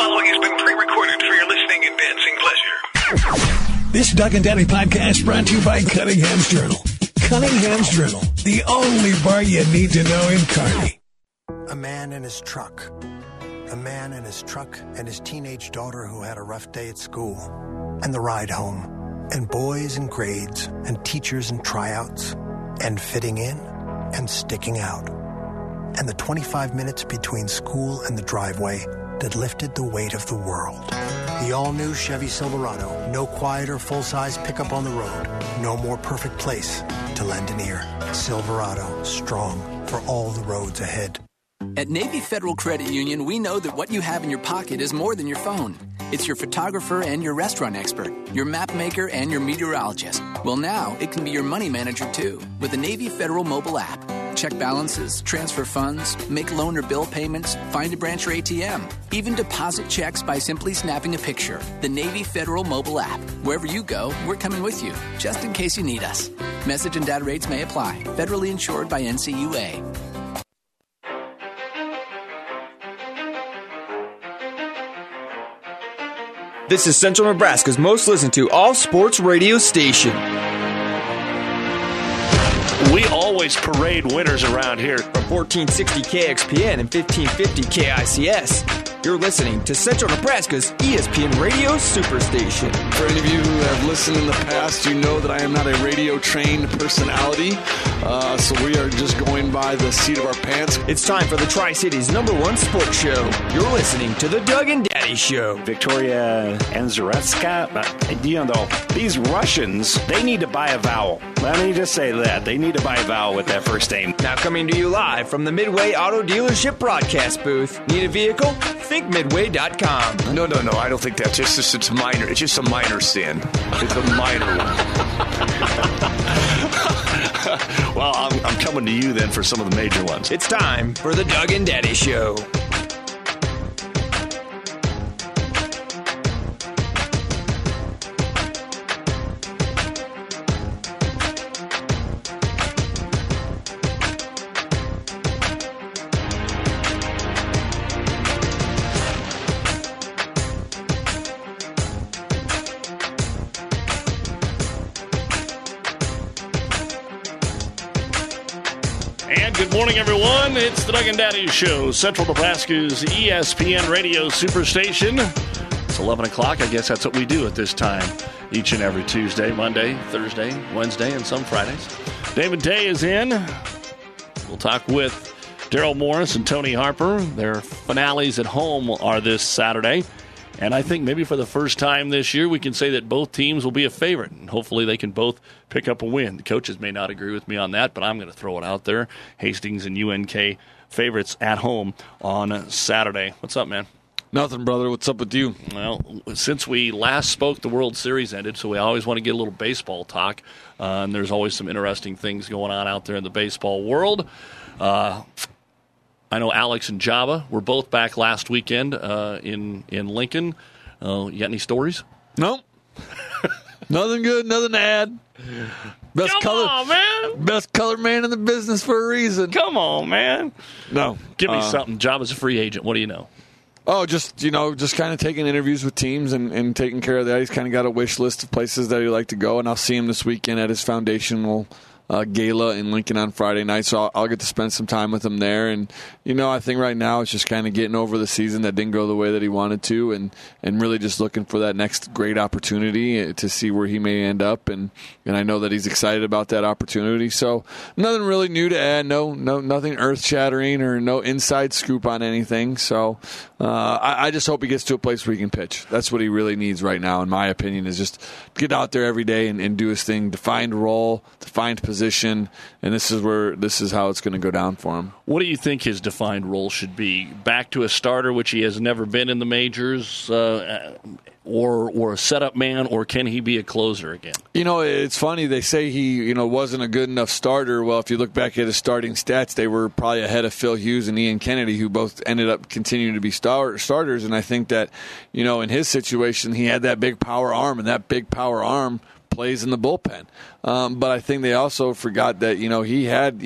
following has been pre-recorded for your listening and dancing pleasure. This Doug and Daddy podcast brought to you by Cunningham's Journal. Cunningham's Journal, the only bar you need to know in Kearney. A man and his truck. A man and his truck and his teenage daughter who had a rough day at school. And the ride home. And boys and grades. And teachers and tryouts. And fitting in. And sticking out. And the 25 minutes between school and the driveway that lifted the weight of the world. The all-new Chevy Silverado. No quieter full-size pickup on the road. No more perfect place to lend an ear. Silverado. Strong for all the roads ahead. At Navy Federal Credit Union, we know that what you have in your pocket is more than your phone. It's your photographer and your restaurant expert, your map maker and your meteorologist. Well, now it can be your money manager, too, with the Navy Federal mobile app. Check balances, transfer funds, make loan or bill payments, find a branch or ATM, even deposit checks by simply snapping a picture. The Navy Federal mobile app. Wherever you go, we're coming with you, just in case you need us. Message and data rates may apply. Federally insured by NCUA. This is Central Nebraska's most listened to all-sports radio station. We always parade winners around here. From 1460 KXPN and 1550 KICS, you're listening to Central Nebraska's ESPN Radio Superstation. For any of you who have listened in the past, you know that I am not a radio-trained personality, so we are just going by the seat of our pants. It's time for the Tri-Cities #1 sports show. You're listening to the Doug and Daddy Show. Victoria Anzaretska, these Russians, they need to buy a vowel. Let me just say that. They need to buy a vowel with that first name. Now coming to you live from the Midway Auto Dealership broadcast booth. Need a vehicle? Think Midway.com. No, I don't think that's it's minor. It's just a minor sin. It's a minor one. Well, I'm coming to you then for some of the major ones. It's time for the Doug and Daddy Show. Good morning, everyone. It's the Doug and Daddy Show, Central Nebraska's ESPN Radio Superstation. It's 11 o'clock. I guess that's what we do at this time each and every Tuesday, Monday, Thursday, Wednesday, and some Fridays. David Day is in. We'll talk with Daryl Morris and Tony Harper. Their finales at home are this Saturday. And I think maybe for the first time this year, we can say that both teams will be a favorite. And hopefully they can both pick up a win. The coaches may not agree with me on that, but I'm going to throw it out there. Hastings and UNK favorites at home on Saturday. What's up, man? Nothing, brother. What's up with you? Well, since we last spoke, the World Series ended, so we always want to get a little baseball talk. And there's always some interesting things going on out there in the baseball world. I know Alex and Java were both back last weekend in Lincoln. You got any stories? Nope. Nothing good, nothing to add. Best on, man. Best color man in the business for a reason. Come on, man. No. Give me something. Java's a free agent. What do you know? Oh, just kind of taking interviews with teams and taking care of that. He's kind of got a wish list of places that he'd like to go, and I'll see him this weekend at his foundational gala in Lincoln on Friday night, so I'll get to spend some time with him there. And I think right now it's just kind of getting over the season that didn't go the way that he wanted to, and really just looking for that next great opportunity to see where he may end up. And I know that he's excited about that opportunity. So nothing really new to add. No, nothing earth shattering or no inside scoop on anything. So I just hope he gets to a place where he can pitch. That's what he really needs right now, in my opinion, is just get out there every day and do his thing, defined role, defined position, and this is how it's going to go down for him. What do you think his defined role should be? Back to a starter, which he has never been in the majors, or a setup man, or can he be a closer again? It's funny. They say he wasn't a good enough starter. Well, if you look back at his starting stats, they were probably ahead of Phil Hughes and Ian Kennedy, who both ended up continuing to be starters. And I think that in his situation, he had that big power arm, and that big power arm plays in the bullpen. But I think they also forgot that he had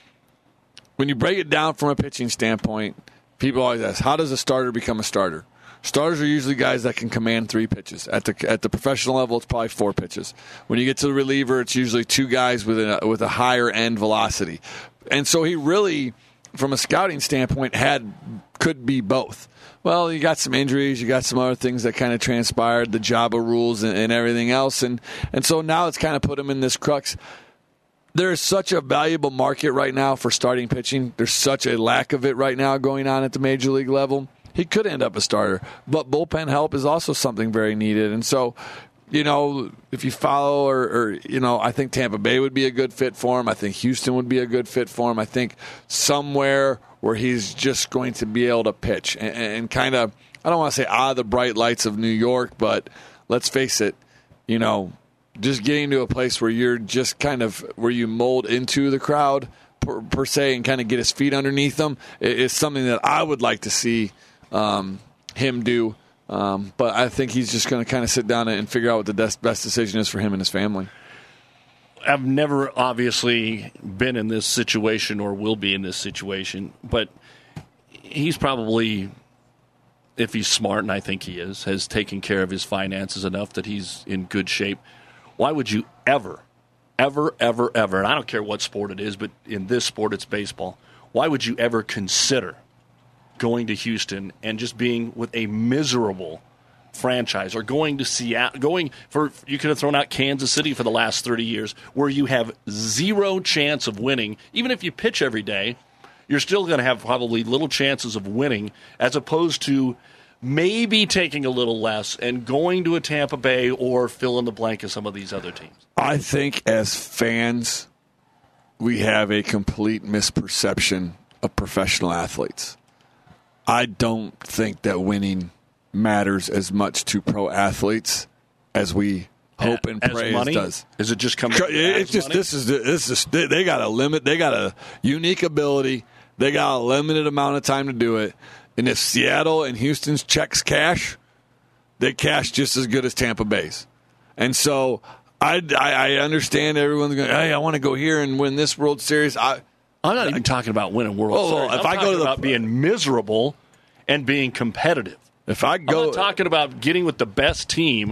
when you break it down from a pitching standpoint, people always ask, how does a starter become a starter? Starters are usually guys that can command 3 pitches. At the professional level, it's probably 4 pitches. When you get to the reliever, it's usually 2 guys with a higher end velocity. And so he really, from a scouting standpoint, could be both. Well, you got some injuries, you got some other things that kind of transpired, the JABA rules and everything else, and so now it's kind of put him in this crux. There's such a valuable market right now for starting pitching. There's such a lack of it right now going on at the major league level. He could end up a starter, but bullpen help is also something very needed. And so, if you follow or I think Tampa Bay would be a good fit for him. I think Houston would be a good fit for him. I think somewhere where he's just going to be able to pitch and kind of, I don't want to say the bright lights of New York, but let's face it, just getting to a place where you're just kind of where you mold into the crowd per se and kind of get his feet underneath them is something that I would like to see him do. But I think he's just going to kind of sit down and figure out what the best decision is for him and his family. I've never obviously been in this situation or will be in this situation, but he's probably, if he's smart, and I think he is, has taken care of his finances enough that he's in good shape. Why would you ever, and I don't care what sport it is, but in this sport it's baseball, why would you ever consider going to Houston and just being with a miserable franchise, or going to Seattle, you could have thrown out Kansas City for the last 30 years, where you have zero chance of winning. Even if you pitch every day, you're still going to have probably little chances of winning, as opposed to maybe taking a little less and going to a Tampa Bay or fill in the blank of some of these other teams. I think as fans, we have a complete misperception of professional athletes. I don't think that winning matters as much to pro athletes as we hope and pray it does. Is it just coming? It's just money? This is they got a limit. They got a unique ability. They got a limited amount of time to do it. And if Seattle and Houston's checks cash, they cash just as good as Tampa Bay's. And so I understand everyone's going, hey, I want to go here and win this World Series. I'm not even talking about winning World Series. If I'm talking about being miserable and being competitive. I'm not talking about getting with the best team.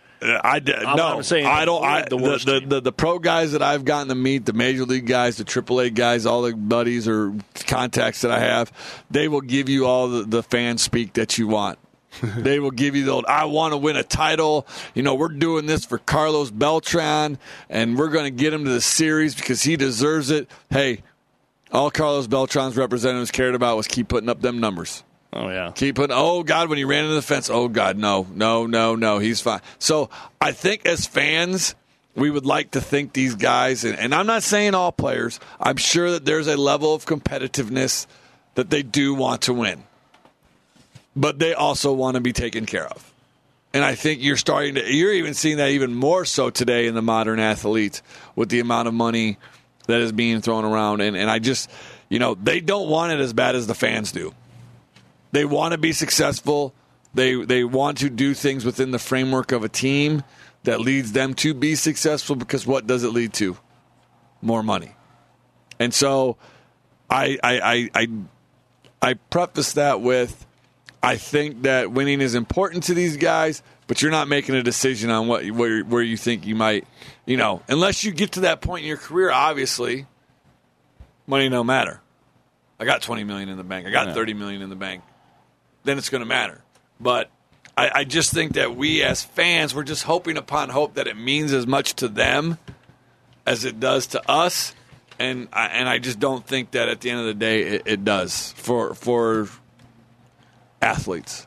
The pro guys that I've gotten to meet, the major league guys, the AAA guys, all the buddies or contacts that I have, they will give you all the fan speak that you want. They will give you I want to win a title. We're doing this for Carlos Beltran, and we're going to get him to the series because he deserves it. Hey, all Carlos Beltran's representatives cared about was keep putting up them numbers. Oh, yeah. Oh, God, when he ran into the fence, oh, God, no, he's fine. So I think as fans, we would like to think these guys, and I'm not saying all players, I'm sure that there's a level of competitiveness that they do want to win. But they also want to be taken care of. And I think you're even seeing that even more so today in the modern athlete with the amount of money that is being thrown around. And I just, they don't want it as bad as the fans do. They want to be successful. They want to do things within the framework of a team that leads them to be successful, because what does it lead to? More money. And so I preface that with, I think that winning is important to these guys, but you're not making a decision on where you think you might, unless you get to that point in your career, obviously, money don't matter. I got $20 million in the bank. I got $30 million in the bank. Then it's going to matter. But I just think that we as fans, we're just hoping upon hope that it means as much to them as it does to us. And I just don't think that at the end of the day it does for athletes.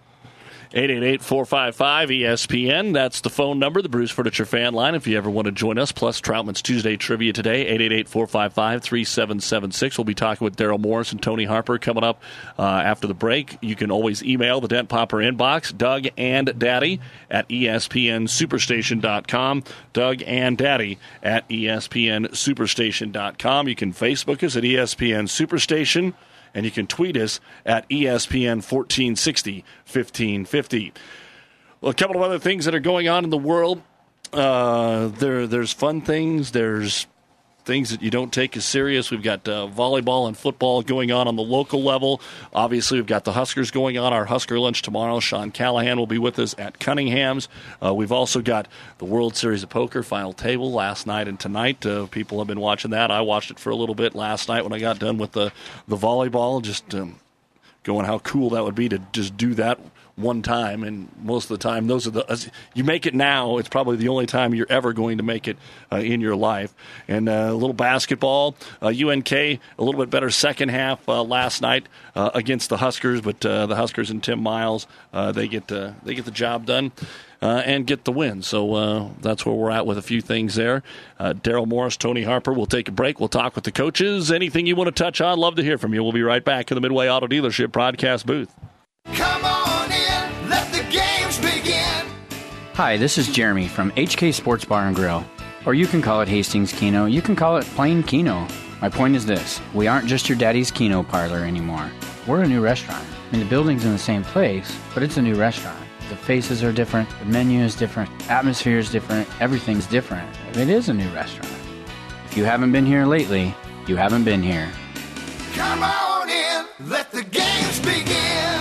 888-455-ESPN. That's the phone number, the Bruce Furniture fan line, if you ever want to join us. Plus Troutman's Tuesday Trivia today, 888-455-3776. We'll be talking with Daryl Morris and Tony Harper coming up after the break. You can always email the Dent Popper inbox, Doug and Daddy at ESPNSuperstation.com. Doug and Daddy at ESPNSuperstation.com. You can Facebook us at ESPN Superstation. And you can tweet us at ESPN 1460 1550. Well, a couple of other things that are going on in the world. There's fun things. There's things that you don't take as serious. We've got volleyball and football going on the local level. Obviously, we've got the Huskers going on. Our Husker lunch tomorrow. Sean Callahan will be with us at Cunningham's. We've also got the World Series of Poker final table last night and tonight. People have been watching that. I watched it for a little bit last night when I got done with the volleyball. Just going how cool that would be to just do that one time, and most of the time you make it now, it's probably the only time you're ever going to make it in your life. And a little basketball, UNK a little bit better second half last night against the Huskers, but the Huskers and Tim Miles, they get the job done and get the win. So that's where we're at with a few things there. Daryl Morris, Tony Harper, we'll take a break. We'll talk with the coaches. Anything you want to touch on, love to hear from you. We'll be right back in the Midway Auto Dealership broadcast booth. Come on in, let the games begin. Hi, this is Jeremy from HK Sports Bar and Grill. Or you can call it Hastings Keno. You can call it plain Keno. My point is this. We aren't just your daddy's Keno parlor anymore. We're a new restaurant. I mean, the building's in the same place, but it's a new restaurant. The faces are different. The menu is different. Atmosphere is different. Everything's different. It is a new restaurant. If you haven't been here lately, you haven't been here. Come on in, let the games begin.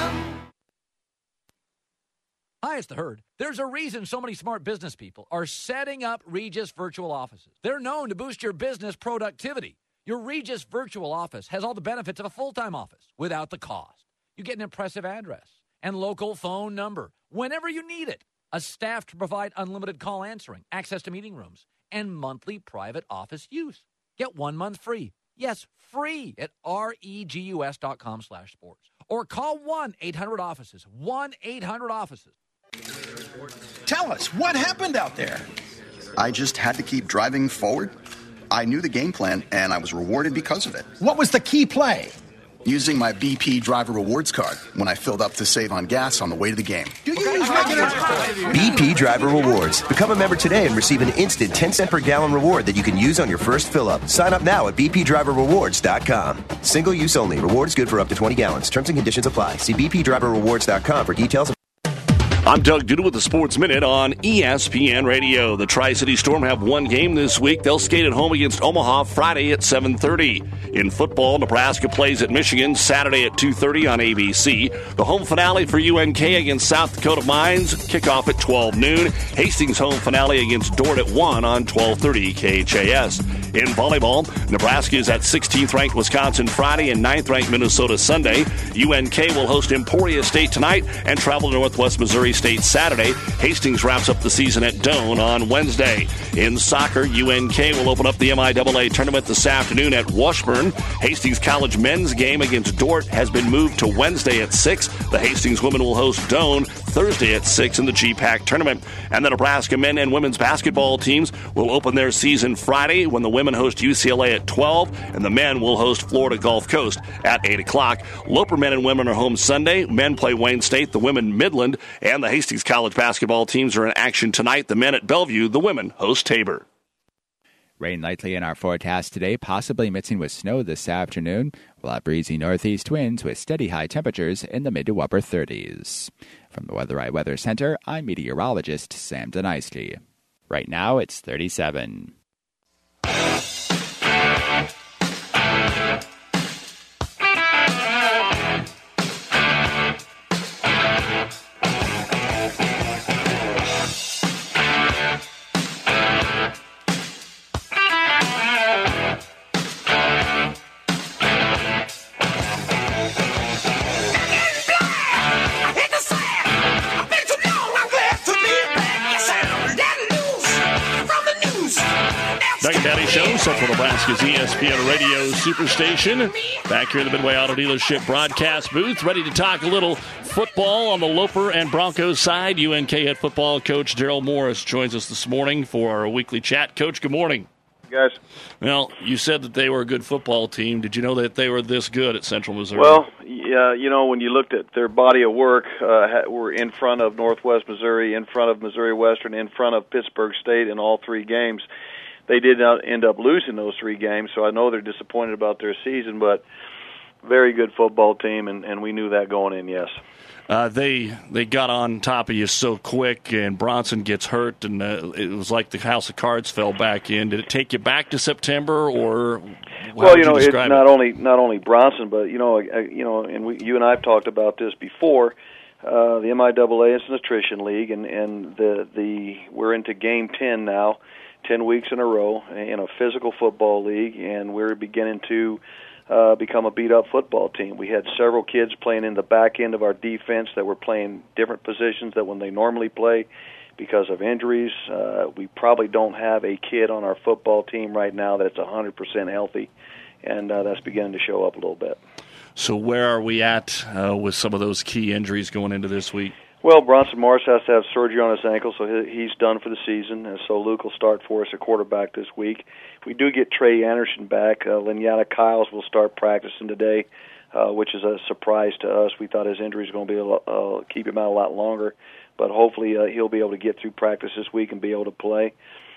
Hi, it's the Herd. There's a reason so many smart business people are setting up Regis Virtual Offices. They're known to boost your business productivity. Your Regis Virtual Office has all the benefits of a full-time office without the cost. You get an impressive address and local phone number whenever you need it, a staff to provide unlimited call answering, access to meeting rooms, and monthly private office use. Get 1 month free. Yes, free at regus.com/sports. Or call 1-800-OFFICES. 1-800-OFFICES. Tell us, what happened out there? I just had to keep driving forward. I knew the game plan, and I was rewarded because of it. What was the key play? Using my BP driver rewards card when I filled up to save on gas on the way to the game. Do you use regular? BP driver rewards. Become a member today and receive an instant 10-cent per gallon reward that you can use on your first fill-up. Sign up now at bpdriverrewards.com. Single use only. Reward is good for up to 20 gallons. Terms and conditions apply. See bpdriverrewards.com for details. I'm Doug Duda with the Sports Minute on ESPN Radio. The Tri-City Storm have one game this week. They'll skate at home against Omaha Friday at 7:30. In football, Nebraska plays at Michigan Saturday at 2:30 on ABC. The home finale for UNK against South Dakota Mines, kickoff at 12 noon. Hastings home finale against Dordt at 1 on 12:30 KHAS. In volleyball, Nebraska is at 16th ranked Wisconsin Friday and 9th ranked Minnesota Sunday. UNK will host Emporia State tonight and travel to Northwest Missouri State Saturday. Hastings wraps up the season at Doane on Wednesday. In soccer, UNK will open up the MIAA tournament this afternoon at Washburn. Hastings College men's game against Dordt has been moved to Wednesday at 6. The Hastings women will host Doane Thursday at 6 in the GPAC tournament. And the Nebraska men and women's basketball teams will open their season Friday when the women host UCLA at 12 and the men will host Florida Gulf Coast at 8 o'clock. Loper men and women are home Sunday. Men play Wayne State, the women Midland, and the Hastings College basketball teams are in action tonight. The men at Bellevue, the women host Tabor. Rain likely in our forecast today, possibly mixing with snow this afternoon. We'll have breezy northeast winds with steady high temperatures in the mid to upper 30s. From the Weather Weather Center, I'm meteorologist Sam Denisky. Right now, it's 37. Doug and Daddy Show, Central Nebraska's ESPN Radio Superstation. Back here in the Midway Auto Dealership broadcast booth, ready to talk a little football on the Loper and Broncos side. UNK head football coach Daryl Morris joins us this morning for our weekly chat. Coach, good morning. Guys. Well, you said that they were a good football team. Did you know that they were this good at Central Missouri? Well, yeah, you know, when you looked at their body of work, we're in front of Northwest Missouri, in front of Missouri Western, in front of Pittsburgh State in all three games. They did not end up losing those three games, so I know they're disappointed about their season, but very good football team, and we knew that going in, yes. They got on top of you so quick, and Bronson gets hurt, and it was like the house of cards fell back in. Did it take you back to September, or well, it's not only Bronson, but and you and I have talked about this before. The MIAA is an attrition league, and we're into game 10 now, 10 weeks in a row in a physical football league, and we're beginning to become a beat-up football team. We had several kids playing in the back end of our defense that were playing different positions than when they normally play because of injuries. We probably don't have a kid on our football team right now that's 100% healthy, and that's beginning to show up a little bit. So where are we at with some of those key injuries going into this week? Well, Bronson Morris has to have surgery on his ankle, so he's done for the season. And so Luke will start for us at quarterback this week. We do get Trey Anderson back. Lanyata Kyles will start practicing today, which is a surprise to us. We thought his injury was going to be keep him out a lot longer, but hopefully he'll be able to get through practice this week and be able to play.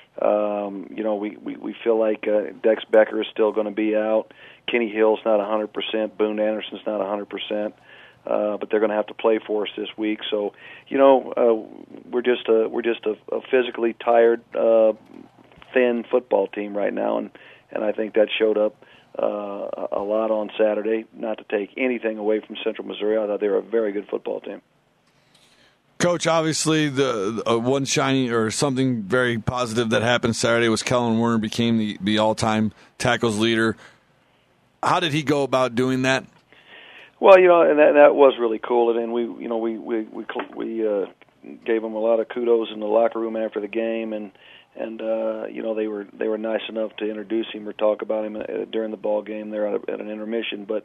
We feel like Dex Becker is still going to be out. Kenny Hill's not 100%. Boone Anderson's not 100%. But they're going to have to play for us this week. So, we're just a physically tired, thin football team right now, and I think that showed up a lot on Saturday. Not to take anything away from Central Missouri, I thought they were a very good football team. Coach, obviously the one shiny or something very positive that happened Saturday was Kellen Werner became the all-time tackles leader. How did he go about doing that? Well, and that was really cool, and we gave him a lot of kudos in the locker room after the game, and they were nice enough to introduce him or talk about him during the ball game there at an intermission. But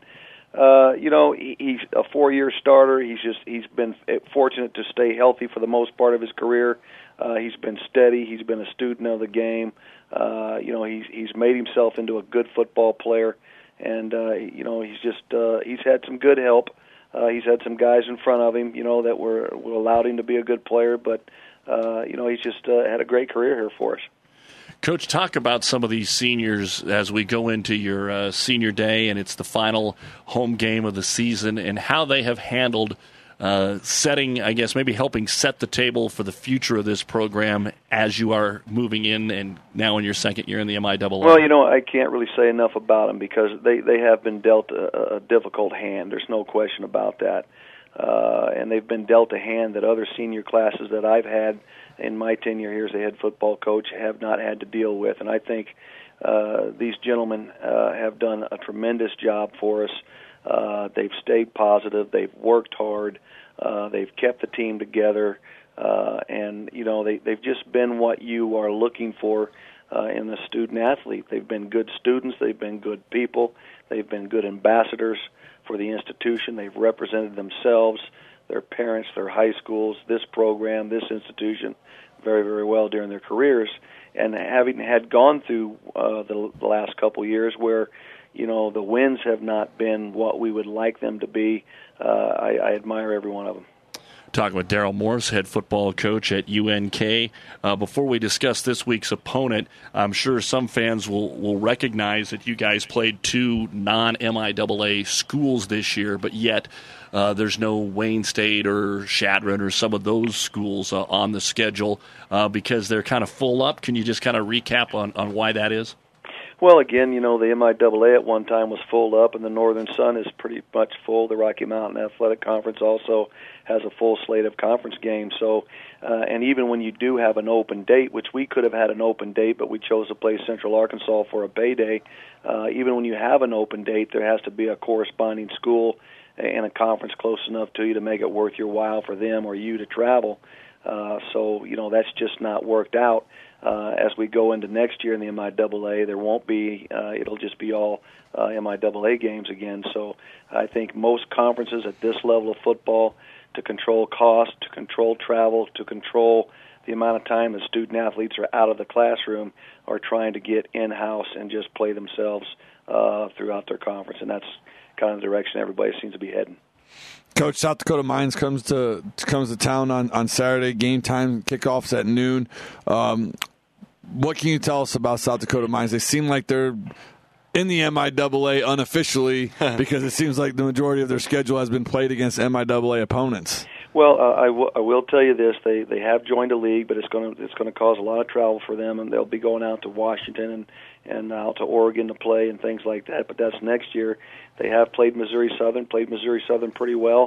he's a 4-year starter. He's been fortunate to stay healthy for the most part of his career. He's been steady. He's been a student of the game. He's made himself into a good football player. And he's had some good help. He's had some guys in front of him, that were allowed him to be a good player. But he's just had a great career here for us. Coach, talk about some of these seniors as we go into your senior day, and it's the final home game of the season, and how they have handled setting, I guess, maybe helping set the table for the future of this program as you are moving in and now in your second year in the MIAA. Well, I can't really say enough about them because they have been dealt a difficult hand. There's no question about that. And they've been dealt a hand that other senior classes that I've had in my tenure here as a head football coach have not had to deal with. And I think these gentlemen have done a tremendous job for us. They've stayed positive. They've worked hard. They've kept the team together, and they've just been what you are looking for in a student athlete. They've been good students. They've been good people. They've been good ambassadors for the institution. They've represented themselves, their parents, their high schools, this program, this institution, very, very well during their careers. And having had gone through the last couple years where the wins have not been what we would like them to be, I admire every one of them. Talking with Daryl Morse, head football coach at UNK. Before we discuss this week's opponent, I'm sure some fans will recognize that you guys played 2 non-MIAA schools this year, but yet there's no Wayne State or Chadron or some of those schools on the schedule because they're kind of full up. Can you just kind of recap on why that is? Well, again, the MIAA at one time was full up, and the Northern Sun is pretty much full. The Rocky Mountain Athletic Conference also has a full slate of conference games. So, and even when you do have an open date, which we could have had an open date, but we chose to play Central Arkansas for a Bay Day, even when you have an open date, there has to be a corresponding school and a conference close enough to you to make it worth your while for them or you to travel. So, that's just not worked out. As we go into next year in the MIAA, there won't be, it'll just be all MIAA games again. So I think most conferences at this level of football, to control cost, to control travel, to control the amount of time that student athletes are out of the classroom, are trying to get in-house and just play themselves throughout their conference. And that's kind of the direction everybody seems to be heading. Coach, South Dakota Mines comes to town on Saturday. Game time, kickoffs at noon. What can you tell us about South Dakota Mines? They seem like they're in the MIAA unofficially because it seems like the majority of their schedule has been played against MIAA opponents. Well, I will tell you this: they have joined a league, but it's going to cause a lot of travel for them, and they'll be going out to Washington and out to Oregon to play and things like that. But that's next year. They have played Missouri Southern pretty well.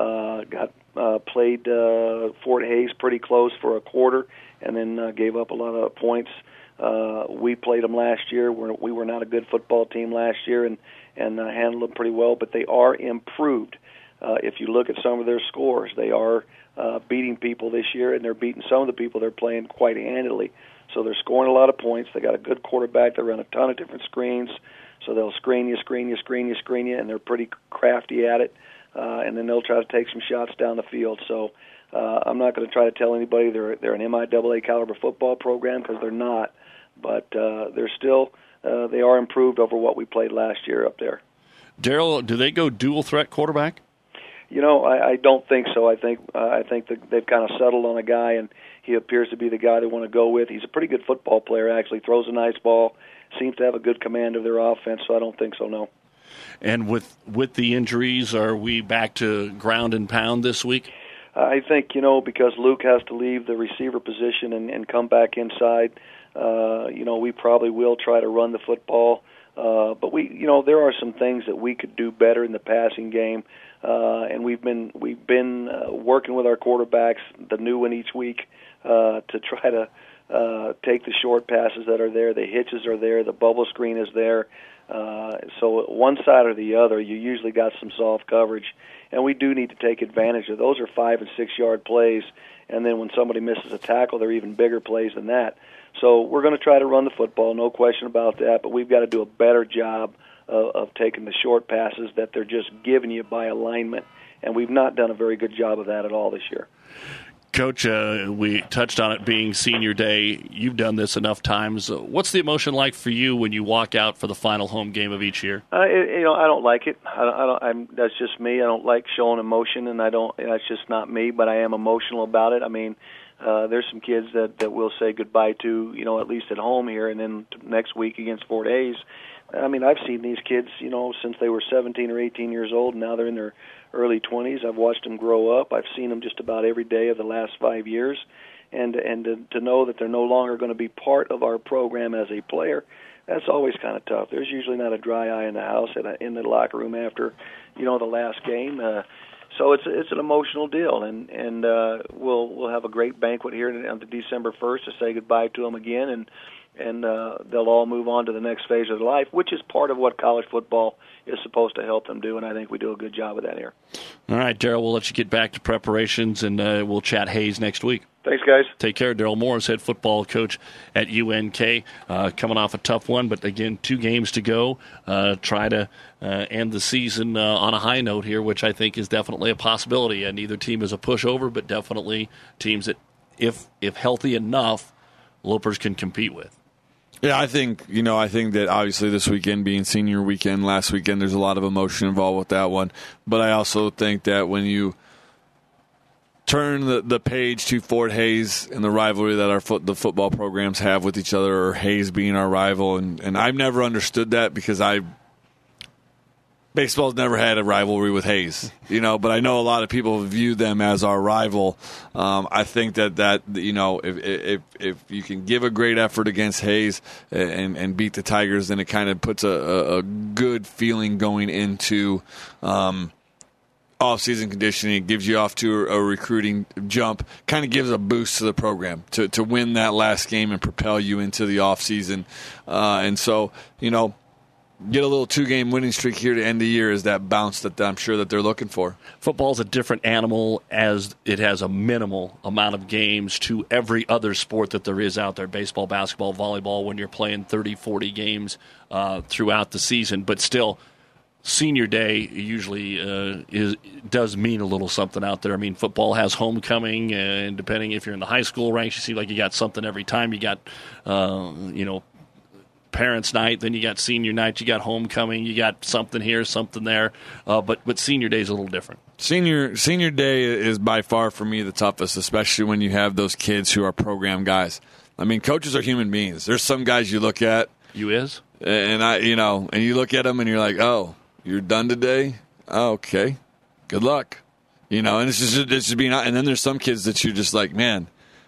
Played Fort Hays pretty close for a quarter, and then gave up a lot of points. We played them last year. We were not a good football team last year, and handled them pretty well. But they are improved. If you look at some of their scores, they are beating people this year, and they're beating some of the people they're playing quite handily. So they're scoring a lot of points. They got a good quarterback. They run a ton of different screens. So they'll screen you, and they're pretty crafty at it. And then they'll try to take some shots down the field. So I'm not going to try to tell anybody they're an MIAA caliber football program, because they're not. But they're still they are improved over what we played last year up there. Daryl, do they go dual threat quarterback? I don't think so. I think that they've kind of settled on a guy, and he appears to be the guy they want to go with. He's a pretty good football player, actually. Throws a nice ball. Seems to have a good command of their offense, so I don't think so, no. And with the injuries, are we back to ground and pound this week? I think, because Luke has to leave the receiver position and come back inside, we probably will try to run the football. But there are some things that we could do better in the passing game. And we've been working with our quarterbacks, the new one each week, to try to take the short passes that are there. The hitches are there. The bubble screen is there. So one side or the other, you usually got some soft coverage, and we do need to take advantage of those. Are 5 and 6 yard plays, and then when somebody misses a tackle, they're even bigger plays than that. So we're going to try to run the football, no question about that. But we've got to do a better job of taking the short passes that they're just giving you by alignment, and we've not done a very good job of that at all this year. Coach, we touched on it being senior day. You've done this enough times. What's the emotion like for you when you walk out for the final home game of each year? I don't like it. That's just me. I don't like showing emotion, and that's just not me. But I am emotional about it. I mean, there's some kids that we'll say goodbye to, at least at home here, and then next week against Fort Hays. I mean, I've seen these kids, since they were 17 or 18 years old, and now they're in their early 20s. I've watched them grow up. I've seen them just about every day of the last 5 years. And to know that they're no longer going to be part of our program as a player, that's always kind of tough. There's usually not a dry eye in the house in the locker room after, the last game. So it's an emotional deal, and we'll have a great banquet here on December 1st to say goodbye to them again, and they'll all move on to the next phase of their life, which is part of what college football is supposed to help them do, and I think we do a good job of that here. All right, Daryl, we'll let you get back to preparations, and we'll chat Hays next week. Thanks, guys. Take care. Daryl Morris, head football coach at UNK, coming off a tough one, but again, 2 games to go. Try to end the season on a high note here, which I think is definitely a possibility. And neither team is a pushover, but definitely teams that, if healthy enough, Lopers can compete with. Yeah, I think that obviously this weekend being senior weekend, last weekend, there's a lot of emotion involved with that one. But I also think that when you turn the page to Fort Hays and the rivalry that the football programs have with each other, or Hays being our rival, and I've never understood that because baseball's never had a rivalry with Hays, but I know a lot of people view them as our rival. I think that if you can give a great effort against Hays and beat the Tigers, then it kind of puts a good feeling going into off-season conditioning. It gives you off to a recruiting jump, kind of gives a boost to the program to win that last game and propel you into the off-season. And so, get a little 2-game winning streak here to end the year is that bounce that I'm sure that they're looking for. Football's a different animal as it has a minimal amount of games to every other sport that there is out there, baseball, basketball, volleyball, when you're playing 30, 40 games throughout the season. But still, senior day usually does mean a little something out there. I mean, football has homecoming, and depending if you're in the high school ranks, you see like you got something every time. You got, parents' night, then you got senior night, you got homecoming, you got something here, something there. But senior day is a little different. Senior day is by far for me the toughest, especially when you have those kids who are program guys. I mean, coaches are human beings. There's some guys you look at. You is? And and you look at them and you're like, oh, you're done today? Oh, okay. Good luck. And it's just being, and then there's some kids that you're just like, man,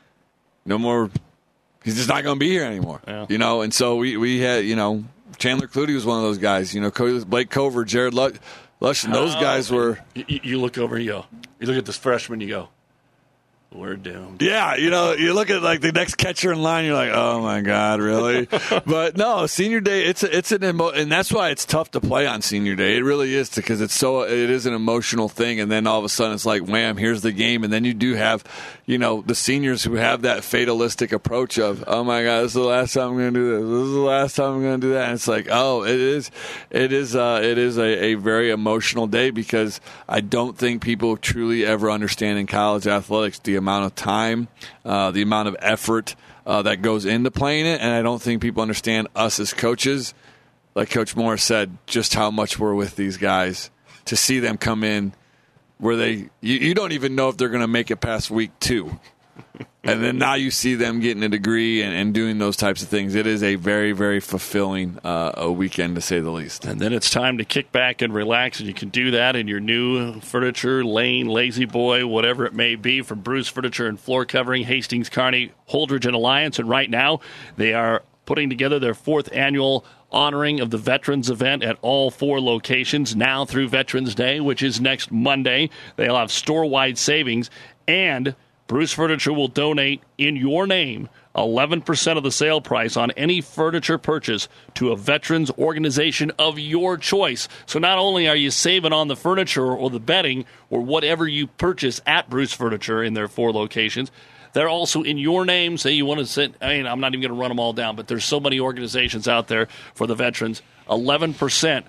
no more. He's just not going to be here anymore. Yeah. And so we had, Chandler Cloutier was one of those guys. Blake Cover, Jared Lush, and those guys were. You look over, you look at this freshman, you go, we're doomed. Yeah, you look at like the next catcher in line, you're like, oh my God, really? But no, senior day, and that's why it's tough to play on senior day. It really is, because it is an emotional thing, and then all of a sudden it's like, wham, here's the game, and then you do have, the seniors who have that fatalistic approach of, oh my God, this is the last time I'm going to do this. This is the last time I'm going to do that. And it's like, oh, it is a very emotional day, because I don't think people truly ever understand in college athletics the amount of time, the amount of effort that goes into playing it, and I don't think people understand us as coaches, like Coach Morris said, just how much we're with these guys to see them come in where you don't even know if they're going to make it past week 2. And then now you see them getting a degree and doing those types of things. It is a very, very fulfilling a weekend, to say the least. And then it's time to kick back and relax, and you can do that in your new furniture, Lane, Lazy Boy, whatever it may be, from Bruce Furniture and Floor Covering, Hastings, Kearney, Holdridge, and Alliance. And right now they are putting together their 4th annual honoring of the Veterans event at all 4 locations now through Veterans Day, which is next Monday. They'll have store-wide savings, and Bruce Furniture will donate in your name 11% of the sale price on any furniture purchase to a veterans organization of your choice. So not only are you saving on the furniture or the bedding or whatever you purchase at Bruce Furniture in their 4 locations, they're also in your name. Say you want to sit, I'm not even going to run them all down, but there's so many organizations out there for the veterans. 11%.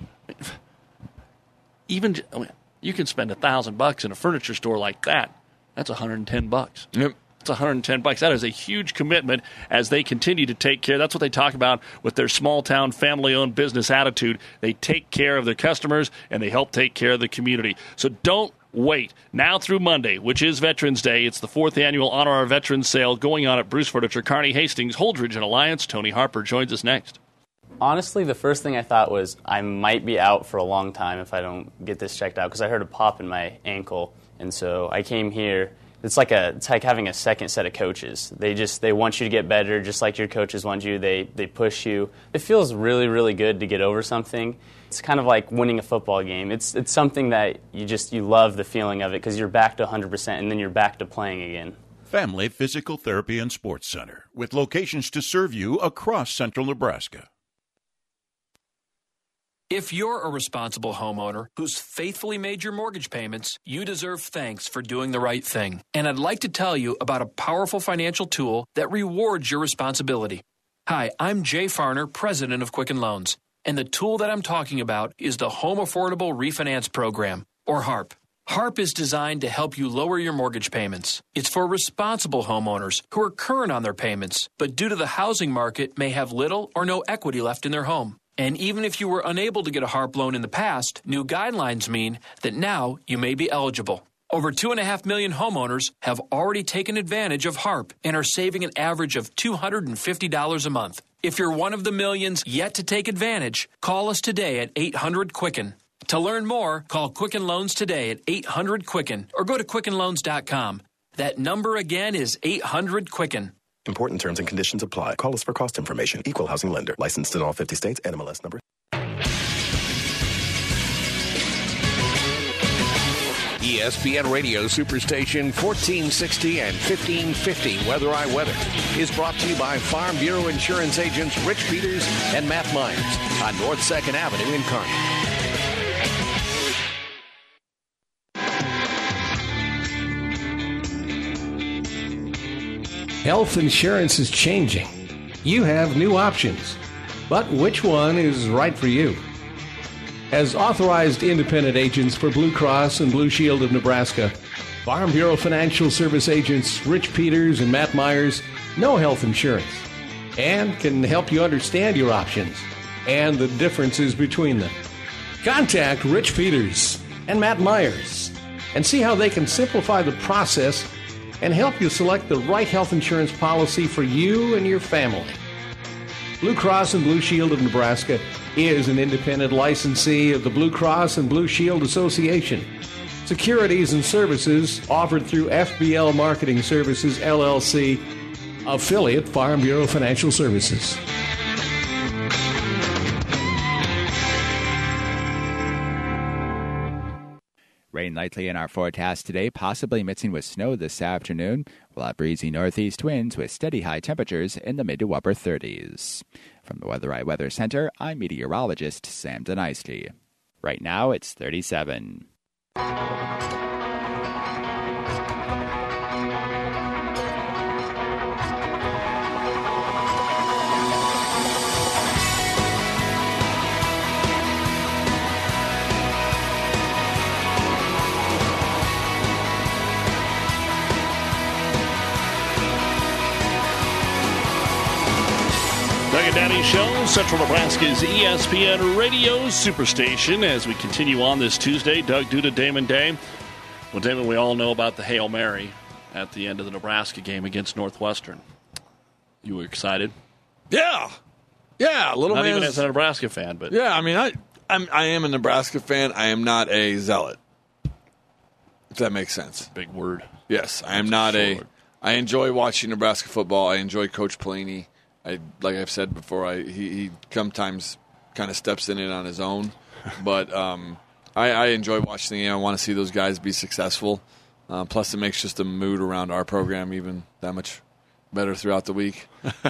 You can spend $1,000 in a furniture store like that. That's $110. Yep. It's $110. That is a huge commitment as they continue to take care. That's what they talk about with their small-town, family-owned business attitude. They take care of their customers, and they help take care of the community. So don't wait. Now through Monday, which is Veterans Day, it's the 4th annual Honor Our Veterans sale going on at Bruce Furniture, Kearney, Hastings, Holdridge, and Alliance. Tony Harper joins us next. Honestly, the first thing I thought was I might be out for a long time if I don't get this checked out, because I heard a pop in my ankle. And so I came here. It's like having a second set of coaches. They want you to get better, just like your coaches want you. They push you. It feels really, really good to get over something. It's kind of like winning a football game. It's something that you love the feeling of it, because you're back to 100% and then you're back to playing again. Family Physical Therapy and Sports Center, with locations to serve you across central Nebraska. If you're a responsible homeowner who's faithfully made your mortgage payments, you deserve thanks for doing the right thing. And I'd like to tell you about a powerful financial tool that rewards your responsibility. Hi, I'm Jay Farner, president of Quicken Loans. And the tool that I'm talking about is the Home Affordable Refinance Program, or HARP. HARP is designed to help you lower your mortgage payments. It's for responsible homeowners who are current on their payments, but due to the housing market may have little or no equity left in their home. And even if you were unable to get a HARP loan in the past, new guidelines mean that now you may be eligible. Over 2.5 million homeowners have already taken advantage of HARP and are saving an average of $250 a month. If you're one of the millions yet to take advantage, call us today at 800-QUICKEN. To learn more, call Quicken Loans today at 800-QUICKEN or go to QuickenLoans.com. That number again is 800-QUICKEN. Important terms and conditions apply. Call us for cost information. Equal housing lender. Licensed in all 50 states. NMLS number. ESPN Radio Superstation 1460 and 1550 Weather I Weather is brought to you by Farm Bureau Insurance agents Rich Peters and Matt Myers on North 2nd Avenue in Kearney. Health insurance is changing. You have new options. But which one is right for you? As authorized independent agents for Blue Cross and Blue Shield of Nebraska, Farm Bureau Financial Service agents Rich Peters and Matt Myers know health insurance and can help you understand your options and the differences between them. Contact Rich Peters and Matt Myers and see how they can simplify the process and help you select the right health insurance policy for you and your family. Blue Cross and Blue Shield of Nebraska is an independent licensee of the Blue Cross and Blue Shield Association. Securities and services offered through FBL Marketing Services, LLC, affiliate Farm Bureau Financial Services. Rain lightly in our forecast today, possibly mixing with snow this afternoon. We'll have breezy northeast winds with steady high temperatures in the mid to upper 30s. From the Weather Weather Center, I'm meteorologist Sam Denisty. Right now, it's 37. Doug and Daddy Show, Central Nebraska's ESPN Radio Superstation. As we continue on this Tuesday, Doug, due to Damon Day. Well, Damon, we all know about the Hail Mary at the end of the Nebraska game against Northwestern. You were excited? Yeah, little Not man. even as a Nebraska fan, but yeah. I mean, I am a Nebraska fan. I am not a zealot. If that makes sense. Big word. Yes, I am not a. I enjoy watching Nebraska football. I enjoy Coach Pelini. Like I've said before, he sometimes kind of steps in it on his own, but I enjoy watching the game. I want to see those guys be successful. Plus, it makes just the mood around our program even that much better throughout the week.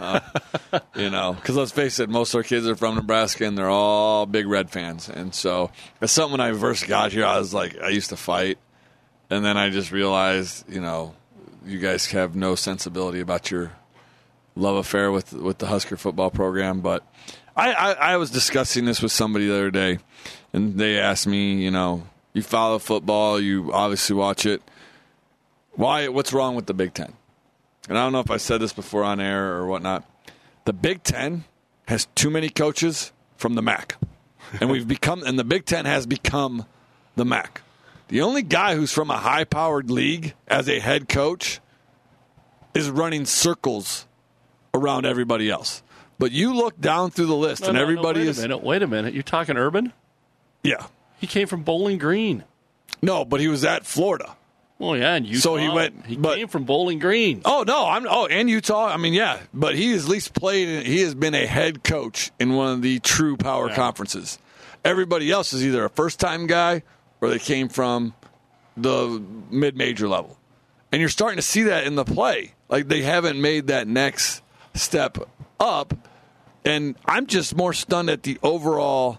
Because let's face it, most of our kids are from Nebraska, and they're all big Red fans. And so it's something when I first got here, I was like, I used to fight, and then I just realized, you guys have no sensibility about your love affair with the Husker football program. But I was discussing this with somebody the other day, and they asked me, you follow football, you obviously watch it. What's wrong with the Big Ten? And I don't know if I said this before on air or whatnot. The Big Ten has too many coaches from the MAC. And the Big Ten has become the MAC. The only guy who's from a high-powered league as a head coach is running circles around everybody else. But you look down through the list, and everybody is... Wait a minute. You're talking Urban? Yeah. He came from Bowling Green. No, but he was at Florida. Well, yeah, and Utah. So he came from Bowling Green. Oh, no. And Utah. I mean, yeah. But he has at least played... He has been a head coach in one of the true power conferences. Everybody else is either a first-time guy or they came from the mid-major level. And you're starting to see that in the play. Like, they haven't made that next step up, and I'm just more stunned at the overall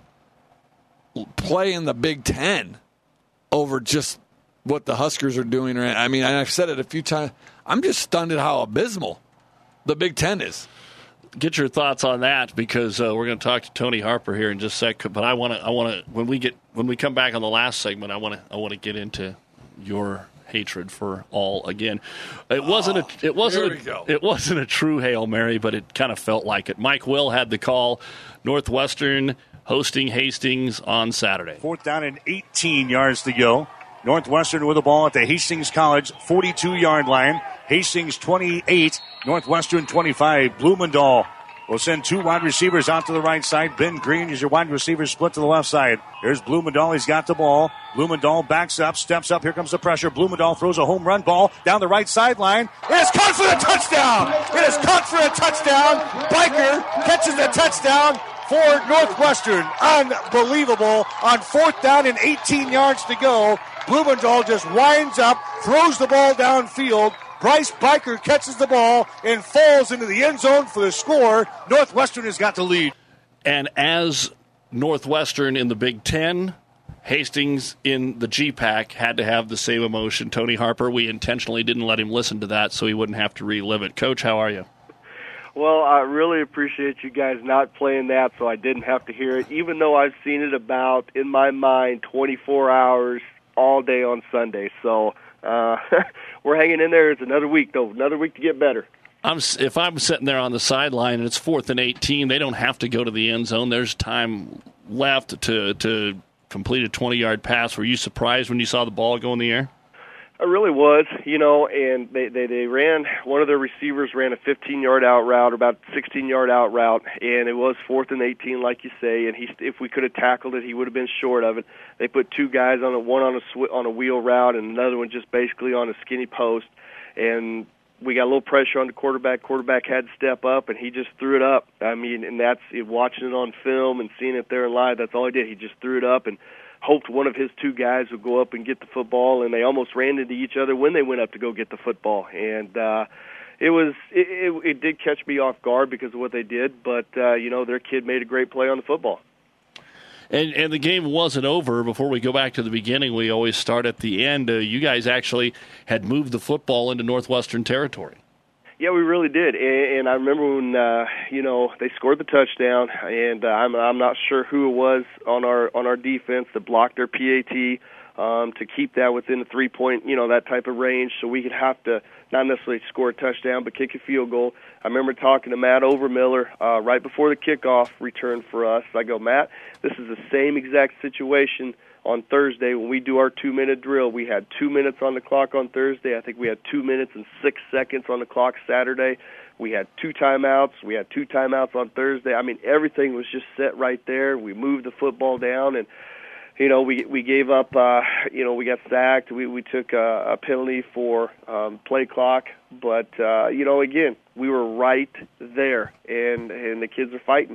play in the Big Ten over just what the Huskers are doing. I mean, I've said it a few times. I'm just stunned at how abysmal the Big Ten is. Get your thoughts on that, because we're going to talk to Tony Harper here in just a sec. But I want to when we come back on the last segment, I want to get into your hatred for all again. It wasn't a true Hail Mary, but it kind of felt like it. Mike Will had the call. Northwestern hosting Hastings on Saturday. 4th down and 18 yards to go. Northwestern with the ball at the Hastings College 42-yard line. Hastings 28, Northwestern 25. Blumendahl will send two wide receivers out to the right side. Ben Green is your wide receiver, split to the left side. Here's Blumendahl. He's got the ball. Blumendahl backs up, steps up. Here comes the pressure. Blumendahl throws a home run ball down the right sideline. It is caught for the touchdown. It is caught for a touchdown. Biker catches the touchdown for Northwestern. Unbelievable. On 4th down and 18 yards to go, Blumendahl just winds up, throws the ball downfield. Bryce Biker catches the ball and falls into the end zone for the score. Northwestern has got the lead. And as Northwestern in the Big Ten, Hastings in the GPAC had to have the same emotion. Tony Harper, we intentionally didn't let him listen to that so he wouldn't have to relive it. Coach, how are you? Well, I really appreciate you guys not playing that so I didn't have to hear it, even though I've seen it about, in my mind, 24 hours all day on Sunday. So we're hanging in there. It's another week, though. Another week to get better. If I'm sitting there on the sideline and it's 4th and 18, they don't have to go to the end zone. There's time left to complete a 20-yard pass. Were you surprised when you saw the ball go in the air? It really was, and they ran, one of their receivers ran a 15-yard out route, about 16-yard out route, and it was 4th and 18, like you say, and if we could have tackled it, he would have been short of it. They put two guys one on a wheel route and another one just basically on a skinny post, and we got a little pressure on the quarterback. Quarterback had to step up, and he just threw it up. I mean, and that's watching it on film and seeing it there live, that's all he did. He just threw it up and hoped one of his two guys would go up and get the football, and they almost ran into each other when they went up to go get the football. And it did catch me off guard because of what they did, but their kid made a great play on the football. And the game wasn't over. Before we go back to the beginning, we always start at the end. You guys actually had moved the football into Northwestern territory. Yeah, we really did, and I remember when they scored the touchdown, and I'm not sure who it was on our defense that blocked their PAT to keep that within the 3-point, that type of range, so we could have to not necessarily score a touchdown but kick a field goal. I remember talking to Matt Overmiller right before the kickoff return for us. I go, Matt, this is the same exact situation on Thursday when we do our 2-minute drill. We had 2 minutes on the clock on Thursday. I think we had 2 minutes and 6 seconds on the clock Saturday. We had 2 timeouts. We had 2 timeouts on Thursday. I mean, everything was just set right there. We moved the football down, and we gave up. We got sacked. We took a penalty for play clock, but again, we were right there, and the kids are fighting.